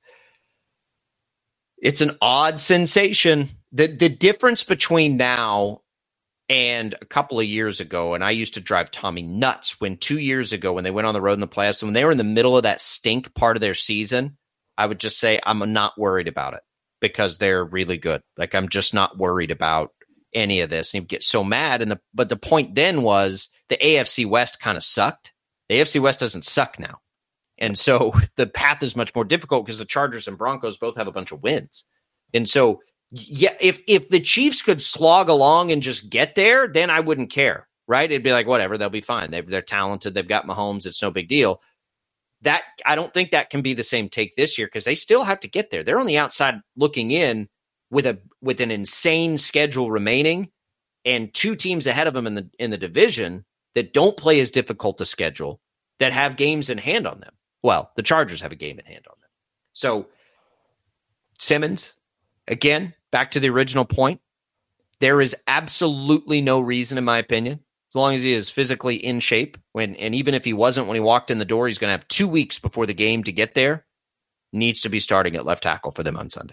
It's an odd sensation. The difference between now and a couple of years ago, and I used to drive Tommy nuts when 2 years ago when they went on the road in the playoffs, when they were in the middle of that stink part of their season, I would just say I'm not worried about it because they're really good. Like I'm just not worried about any of this. And you get so mad. But the point then was the AFC West kind of sucked. The AFC West doesn't suck now. And so the path is much more difficult because the Chargers and Broncos both have a bunch of wins. And so, yeah, if the Chiefs could slog along and just get there, then I wouldn't care, right? It'd be like, whatever, they'll be fine. They're talented. They've got Mahomes. It's no big deal. That I don't think that can be the same take this year because they still have to get there. They're on the outside looking in with an insane schedule remaining and 2 teams ahead of them in the division that don't play as difficult a schedule that have games in hand on them. Well, the Chargers have a game in hand on them. So, Simmons, again, back to the original point, there is absolutely no reason, in my opinion, as long as he is physically in shape, and even if he wasn't when he walked in the door, he's going to have 2 weeks before the game to get there, needs to be starting at left tackle for them on Sunday.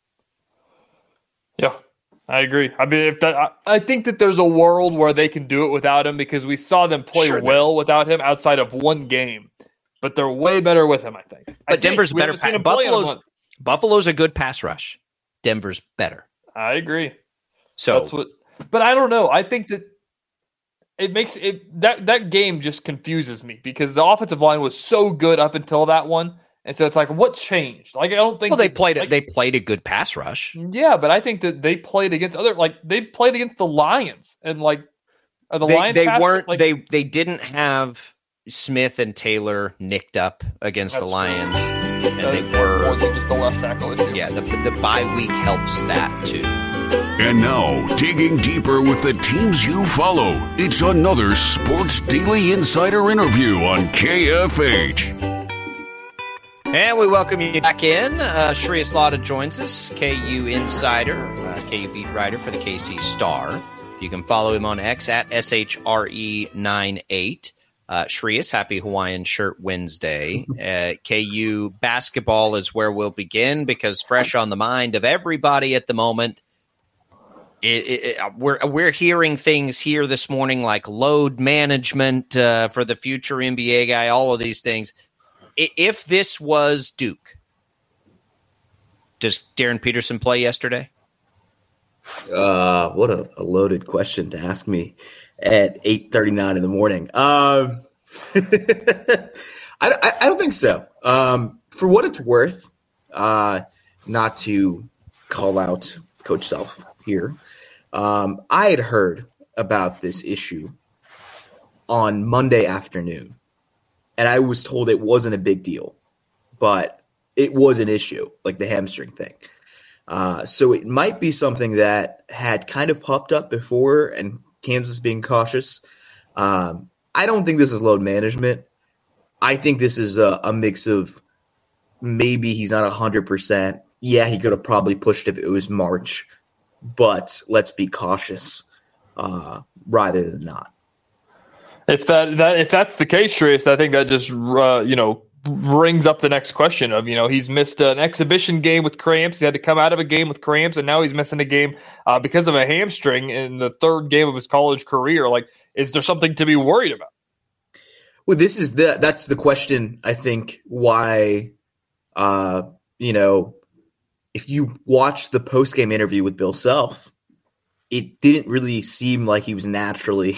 Yeah, I agree. I mean, I think that there's a world where they can do it without him because we saw them play well without him outside of one game. But they're way better with him, I think. But Denver's better. Buffalo's a good pass rush. Denver's better. I agree. So, but I don't know. I think that it makes it that game just confuses me because the offensive line was so good up until that one, and so it's like, what changed? Like I don't think. Well, they played a good pass rush. Yeah, but I think that they played against they played against the Lions and Lions. They didn't have Smith and Taylor nicked up against the Lions, and they were more than just the left tackle issue. Yeah, the bye week helps that too. And now, digging deeper with the teams you follow, it's another Sports Daily Insider interview on KFH. And we welcome you back in. Shreyas Laddha joins us, KU Insider, KU beat writer for the KC Star. You can follow him on X at SHRE98. Shreyas, happy Hawaiian Shirt Wednesday. KU basketball is where we'll begin because fresh on the mind of everybody at the moment. We're hearing things here this morning like load management for the future NBA guy, all of these things. If this was Duke, does Darren Peterson play yesterday? What a loaded question to ask me at 8:39 in the morning. I don't think so. For what it's worth, not to call out Coach Self here, I had heard about this issue on Monday afternoon, and I was told it wasn't a big deal, but it was an issue, like the hamstring thing. So it might be something that had kind of popped up before, and Kansas being cautious. I don't think this is load management. I think this is a mix of maybe he's not 100%. Yeah, he could have probably pushed if it was March, but let's be cautious rather than not. If that's the case, Shreyas, I think that just brings up the next question of, he's missed an exhibition game with cramps. He had to come out of a game with cramps, and now he's missing a game because of a hamstring in the third game of his college career. Like, is there something to be worried about? Well, that's the question, I think, why, if you watch the post-game interview with Bill Self, it didn't really seem like he was naturally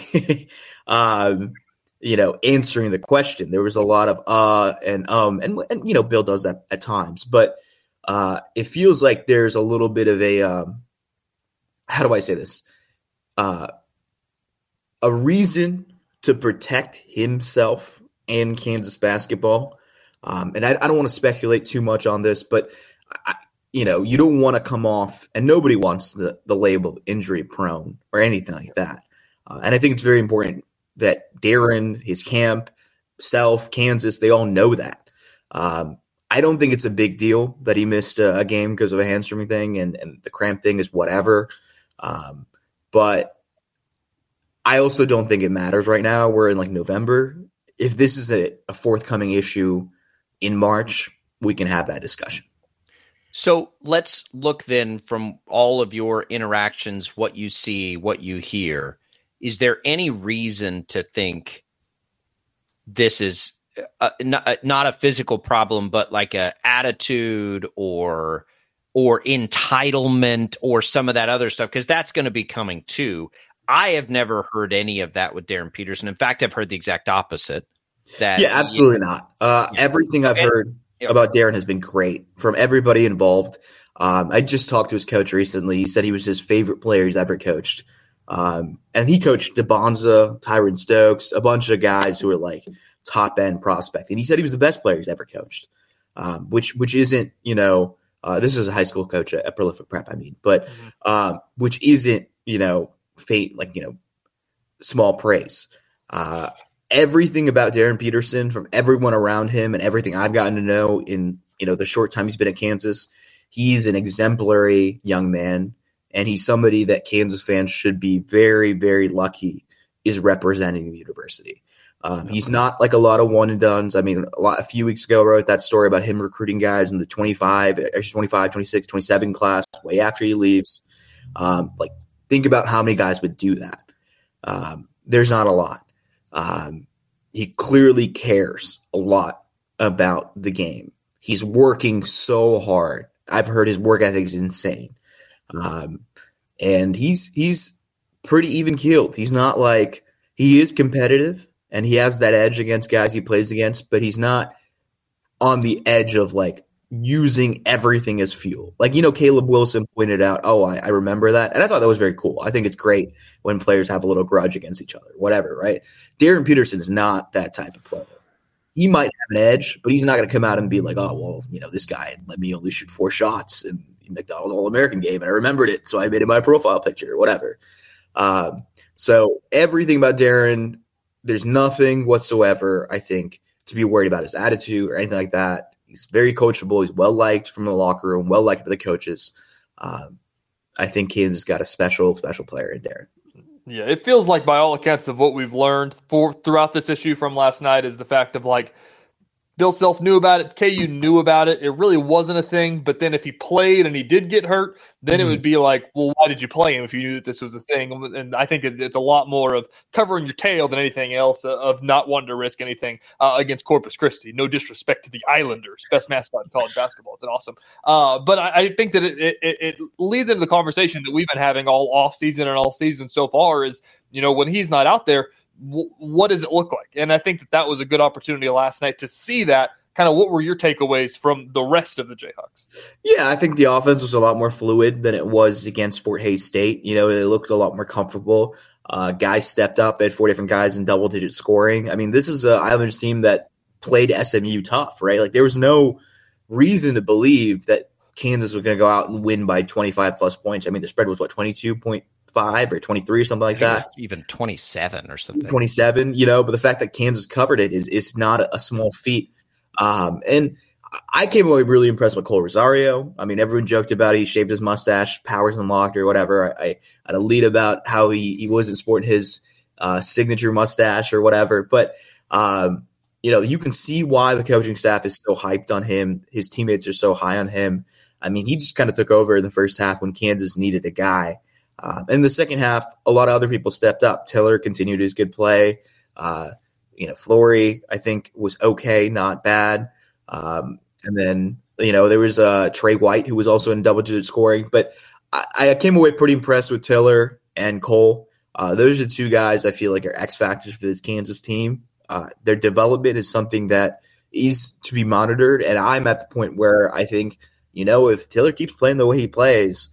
answering the question. There was a lot of and Bill does that at times, but it feels like there's a little bit of a how do I say this? A reason to protect himself and Kansas basketball. And I don't want to speculate too much on this, but you don't want to come off, and nobody wants the label of injury prone or anything like that. And I think it's very important that Darren, his camp, Self, Kansas, they all know that. I don't think it's a big deal that he missed a game because of a hamstring thing, and the cramp thing is whatever. But I also don't think it matters right now. We're in November. If this is a forthcoming issue in March, we can have that discussion. So let's look then from all of your interactions, what you see, what you hear. Is there any reason to think this is not a physical problem, but like a attitude or entitlement or some of that other stuff? Because that's going to be coming too. I have never heard any of that with Darren Peterson. In fact, I've heard the exact opposite. Absolutely not. Everything I've heard about Darren has been great from everybody involved. I just talked to his coach recently. He said he was his favorite player he's ever coached. And he coached DeBonza, Tyron Stokes, a bunch of guys who were top end prospect. And he said he was the best player he's ever coached, which isn't, this is a high school coach at Prolific Prep, but which isn't, small praise. Everything about Darren Peterson from everyone around him and everything I've gotten to know in, the short time he's been at Kansas, he's an exemplary young man. And he's somebody that Kansas fans should be very, very lucky is representing the university. He's not like a lot of one and dones. A few weeks ago, I wrote that story about him recruiting guys in the 25, 26, 27 class way after he leaves. Think about how many guys would do that. There's not a lot. He clearly cares a lot about the game. He's working so hard. I've heard his work ethic is insane. And he's pretty even keeled. He's not he is competitive and he has that edge against guys he plays against, but he's not on the edge of using everything as fuel. Caleb Wilson pointed out, I remember that. And I thought that was very cool. I think it's great when players have a little grudge against each other, whatever, right? Darren Peterson is not that type of player. He might have an edge, but he's not going to come out and be this guy let me only shoot 4 shots and McDonald's All-American game, and I remembered it, so I made it my profile picture or whatever. So everything about Darren, there's nothing whatsoever, I think, to be worried about his attitude or anything like that. He's very coachable. He's well-liked from the locker room, well-liked by the coaches. I think Kansas got a special player in Darren. Yeah, it feels like by all accounts of what we've learned throughout this issue from last night is the fact of like Bill Self knew about it, KU knew about it. It really wasn't a thing. But then if he played and he did get hurt, then it would be like, well, why did you play him if you knew that this was a thing? And I think it's a lot more of covering your tail than anything else, of not wanting to risk anything against Corpus Christi. No disrespect to the Islanders, best mascot in college basketball. It's an awesome. But I think that it leads into the conversation that we've been having all offseason and all season so far is, when he's not out there, what does it look like? And I think that was a good opportunity last night to see that. Kind of what were your takeaways from the rest of the Jayhawks? Yeah, I think the offense was a lot more fluid than it was against Fort Hays State. It looked a lot more comfortable. Guys stepped up. They had 4 different guys in double-digit scoring. I mean, this is an Islanders team that played SMU tough, right? Like, there was no reason to believe that Kansas was going to go out and win by 25-plus points. I mean, the spread was, 22.5 or 23 or something like that? Even 27 or something. 27, but the fact that Kansas covered it is not a small feat. And I came away really impressed with Cole Rosario. I mean, everyone joked about it. He shaved his mustache, powers unlocked or whatever. I had a lead about how he wasn't sporting his signature mustache or whatever. But, you can see why the coaching staff is so hyped on him. His teammates are so high on him. I mean, he just kind of took over in the first half when Kansas needed a guy. In the second half, a lot of other people stepped up. Tiller continued his good play. Flory, I think, was okay, not bad. And then, there was Trey White, who was also in double-digit scoring. But I came away pretty impressed with Tiller and Cole. Those are 2 guys I feel like are X factors for this Kansas team. Their development is something that is to be monitored. And I'm at the point where I think, if Tiller keeps playing the way he plays,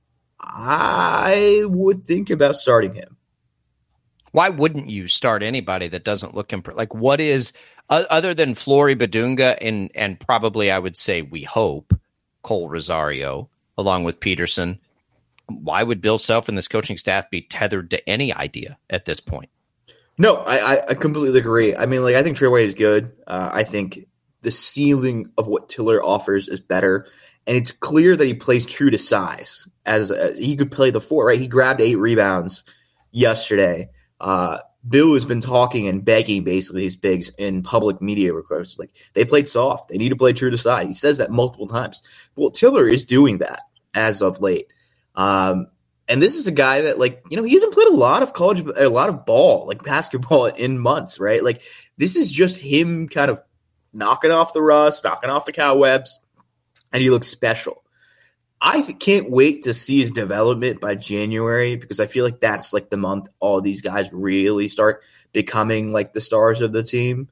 I would think about starting him. Why wouldn't you start anybody that doesn't look like what is other than Flory Badunga and probably I would say we hope Cole Rosario along with Peterson? Why would Bill Self and this coaching staff be tethered to any idea at this point? No, I completely agree. I mean, I think Trey White is good. I think the ceiling of what Tiller offers is better. And it's clear that he plays true to size as he could play the 4, right? He grabbed 8 rebounds yesterday. Bill has been talking and begging basically his bigs in public media requests. Like, they played soft. They need to play true to size. He says that multiple times. Well, Tiller is doing that as of late. And this is a guy that, he hasn't played a lot of ball, like basketball in months, right? Like, this is just him kind of knocking off the rust, knocking off the cobwebs, and he looks special. I can't wait to see his development by January because I feel like that's the month all these guys really start becoming the stars of the team.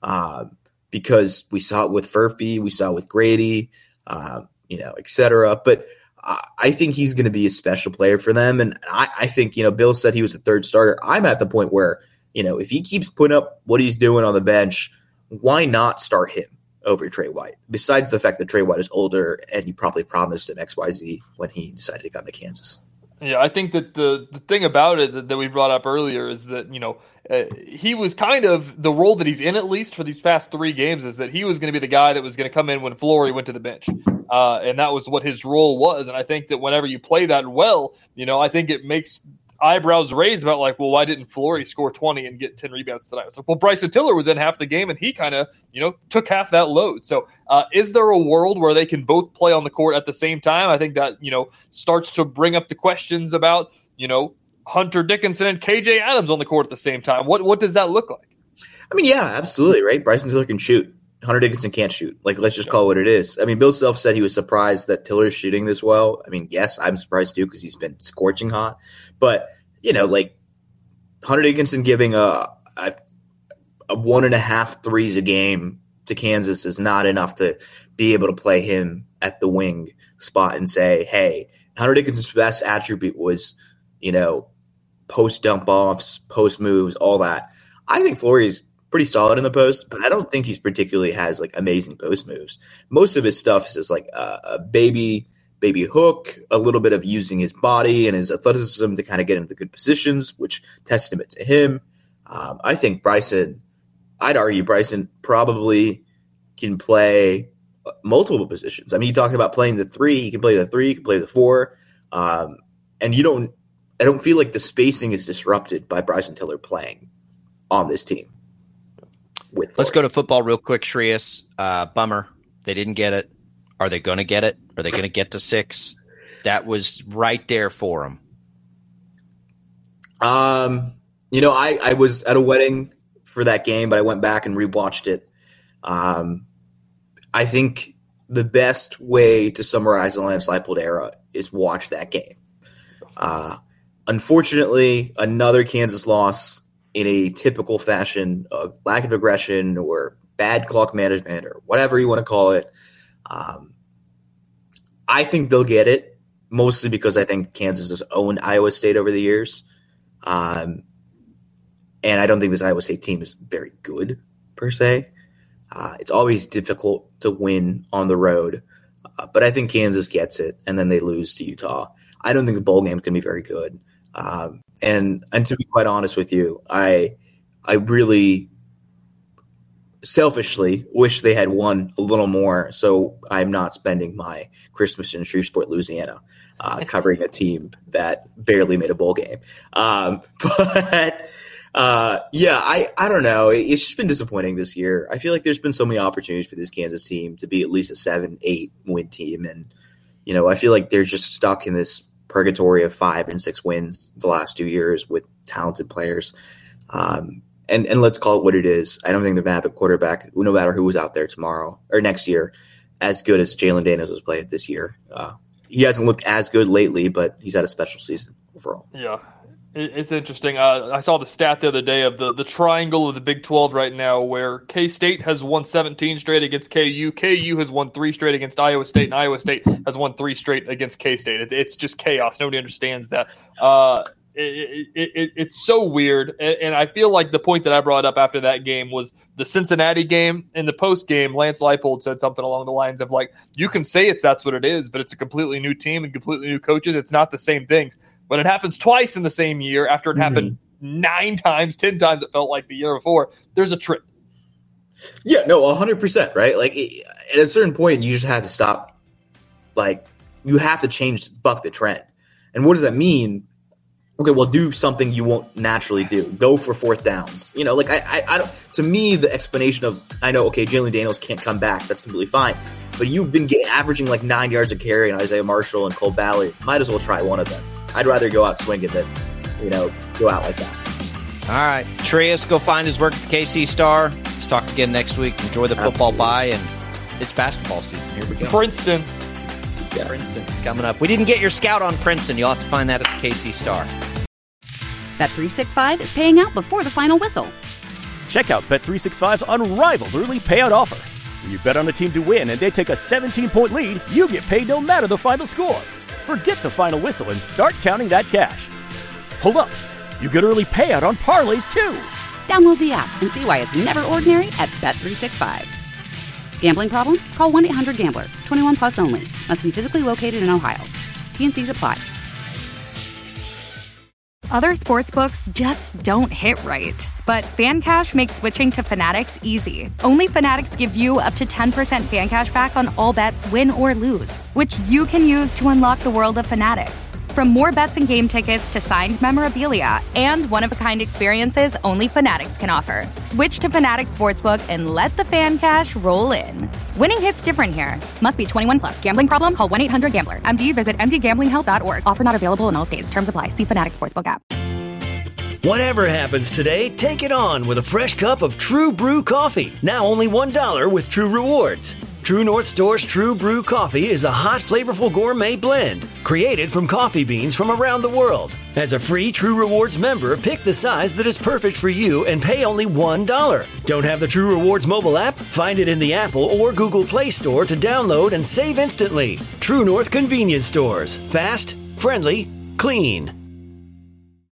Because we saw it with Furphy, we saw it with Grady, et cetera. But I think he's going to be a special player for them. And I think, Bill said he was the 3rd starter. I'm at the point where, if he keeps putting up what he's doing on the bench, why not start him over Trey White, besides the fact that Trey White is older and you probably promised him XYZ when he decided to come to Kansas. Yeah, I think that the thing about it that we brought up earlier is that, he was kind of the role that he's in, at least for these past 3 games, is that he was going to be the guy that was going to come in when Flory went to the bench. And that was what his role was. And I think that whenever you play that well, I think it makes eyebrows raised about why didn't Flory score 20 and get 10 rebounds tonight? It's Bryson Tiller was in half the game and he kind of, took half that load. So is there a world where they can both play on the court at the same time? I think that, starts to bring up the questions about, Hunter Dickinson and KJ Adams on the court at the same time. What does that look like? I mean, yeah, absolutely. Right. Bryson Tiller can shoot. Hunter Dickinson can't shoot. Let's just call it what it is. I mean, Bill Self said he was surprised that Tiller's shooting this well. I mean, yes, I'm surprised too because he's been scorching hot. But, Hunter Dickinson giving a 1.5 threes a game to Kansas is not enough to be able to play him at the wing spot and say, hey, Hunter Dickinson's best attribute was, post dump offs, post moves, all that. I think Flory's pretty solid in the post, but I don't think he's particularly has amazing post moves. Most of his stuff is just a baby baby hook, a little bit of using his body and his athleticism to kind of get into good positions, which testament to him. I think I'd argue Bryson probably can play multiple positions. I mean, he talked about playing the 3. He can play the 3, he can play the 4. And I don't feel like the spacing is disrupted by Bryson Tiller playing on this team. Let's go to football real quick, Shreyas. Bummer. They didn't get it. Are they going to get it? Are they going to get to 6? That was right there for them. I was at a wedding for that game, but I went back and rewatched it. I think the best way to summarize the Lance Leipold era is watch that game. Unfortunately, another Kansas loss in a typical fashion of lack of aggression or bad clock management or whatever you want to call it. I think they'll get it, mostly because I think Kansas has owned Iowa State over the years. And I don't think this Iowa State team is very good, per se. It's always difficult to win on the road. But I think Kansas gets it, and then they lose to Utah. I don't think the bowl game is going to be very good. And to be quite honest with you, I really selfishly wish they had won a little more, so I'm not spending my Christmas in Shreveport, Louisiana, covering a team that barely made a bowl game. I don't know. It's just been disappointing this year. I feel like there's been so many opportunities for this Kansas team to be at least a 7-8 win team, and I feel like they're just stuck in this purgatory of 5 and 6 wins the last 2 years with talented players. And let's call it what it is. I don't think they're going to have a quarterback, no matter who was out there tomorrow or next year, as good as Jalen Daniels was played this year. He hasn't looked as good lately, but he's had a special season overall. Yeah, it's interesting. I saw the stat the other day of the triangle of the Big 12 right now, where K-State has won 17 straight against KU. KU has won 3 straight against Iowa State, and Iowa State has won 3 straight against K-State. It's just chaos. Nobody understands that. It's so weird, and I feel like the point that I brought up after that game was the Cincinnati game. In the post game, Lance Leipold said something along the lines of like, you can say that's what it is, but it's a completely new team and completely new coaches. It's not the same things. When it happens twice in the same year after it happened 9 times, 10 times it felt like the year before, there's a trip. Yeah, no, 100%, right? Like at a certain point, you just have to stop. Like you have to buck the trend. And what does that mean? Okay, well, do something you won't naturally do. Go for 4th downs. I don't. To me, the explanation of Jalen Daniels can't come back. That's completely fine. But you've been averaging like 9 yards a carry on Isaiah Marshall and Cole Ballard. Might as well try one of them. I'd rather go out swinging than go out like that. All right, Shreyas, go find his work at the KC Star. Let's talk again next week. Enjoy the football bye, and it's basketball season. Here we go. Princeton. Yes. Princeton coming up. We didn't get your scout on Princeton. You'll have to find that at the KC Star. Bet365 is paying out before the final whistle. Check out Bet365's unrivaled early payout offer. When you bet on a team to win and they take a 17-point lead, you get paid no matter the final score. Forget the final whistle and start counting that cash. Hold up. You get early payout on parlays, too. Download the app and see why it's never ordinary at Bet365. Gambling problem? Call 1-800-GAMBLER. 21 plus only. Must be physically located in Ohio. T&Cs apply. Other sportsbooks just don't hit right. But FanCash makes switching to Fanatics easy. Only Fanatics gives you up to 10% fan cash back on all bets, win or lose, which you can use to unlock the world of Fanatics. From more bets and game tickets to signed memorabilia and one-of-a-kind experiences only Fanatics can offer. Switch to Fanatics Sportsbook and let the fan cash roll in. Winning hits different here. Must be 21 plus. Gambling problem? Call 1-800-GAMBLER. MD, visit mdgamblinghelp.org. Offer not available in all states. Terms apply. See Fanatics Sportsbook app. Whatever happens today, take it on with a fresh cup of True Brew coffee. Now only $1 with True Rewards. True North Store's True Brew coffee is a hot, flavorful gourmet blend created from coffee beans from around the world. As a free True Rewards member, pick the size that is perfect for you and pay only $1. Don't have the True Rewards mobile app? Find it in the Apple or Google Play Store to download and save instantly. True North Convenience Stores. Fast, friendly, clean.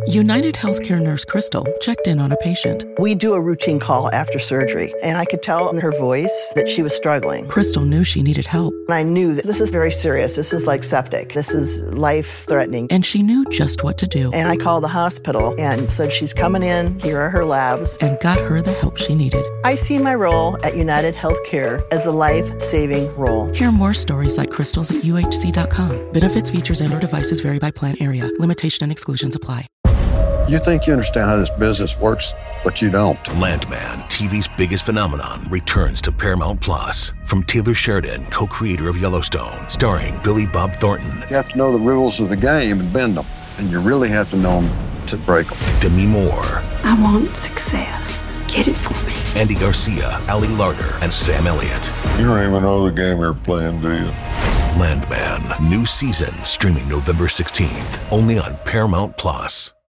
United Healthcare nurse Crystal checked in on a patient. We do a routine call after surgery, and I could tell in her voice that she was struggling. Crystal knew she needed help. And I knew that this is very serious. This is like septic. This is life-threatening. And she knew just what to do. And I called the hospital and said, she's coming in. Here are her labs. And got her the help she needed. I see my role at United Healthcare as a life-saving role. Hear more stories like Crystal's at UHC.com. Benefits, features, and/or devices vary by plan area. Limitation and exclusions apply. You think you understand how this business works, but you don't. Landman, TV's biggest phenomenon, returns to Paramount Plus. From Taylor Sheridan, co-creator of Yellowstone, starring Billy Bob Thornton. You have to know the rules of the game and bend them, and you really have to know them to break them. Demi Moore. I want success. Get it for me. Andy Garcia, Ali Larter, and Sam Elliott. You don't even know the game you're playing, do you? Landman, new season, streaming November 16th, only on Paramount Plus.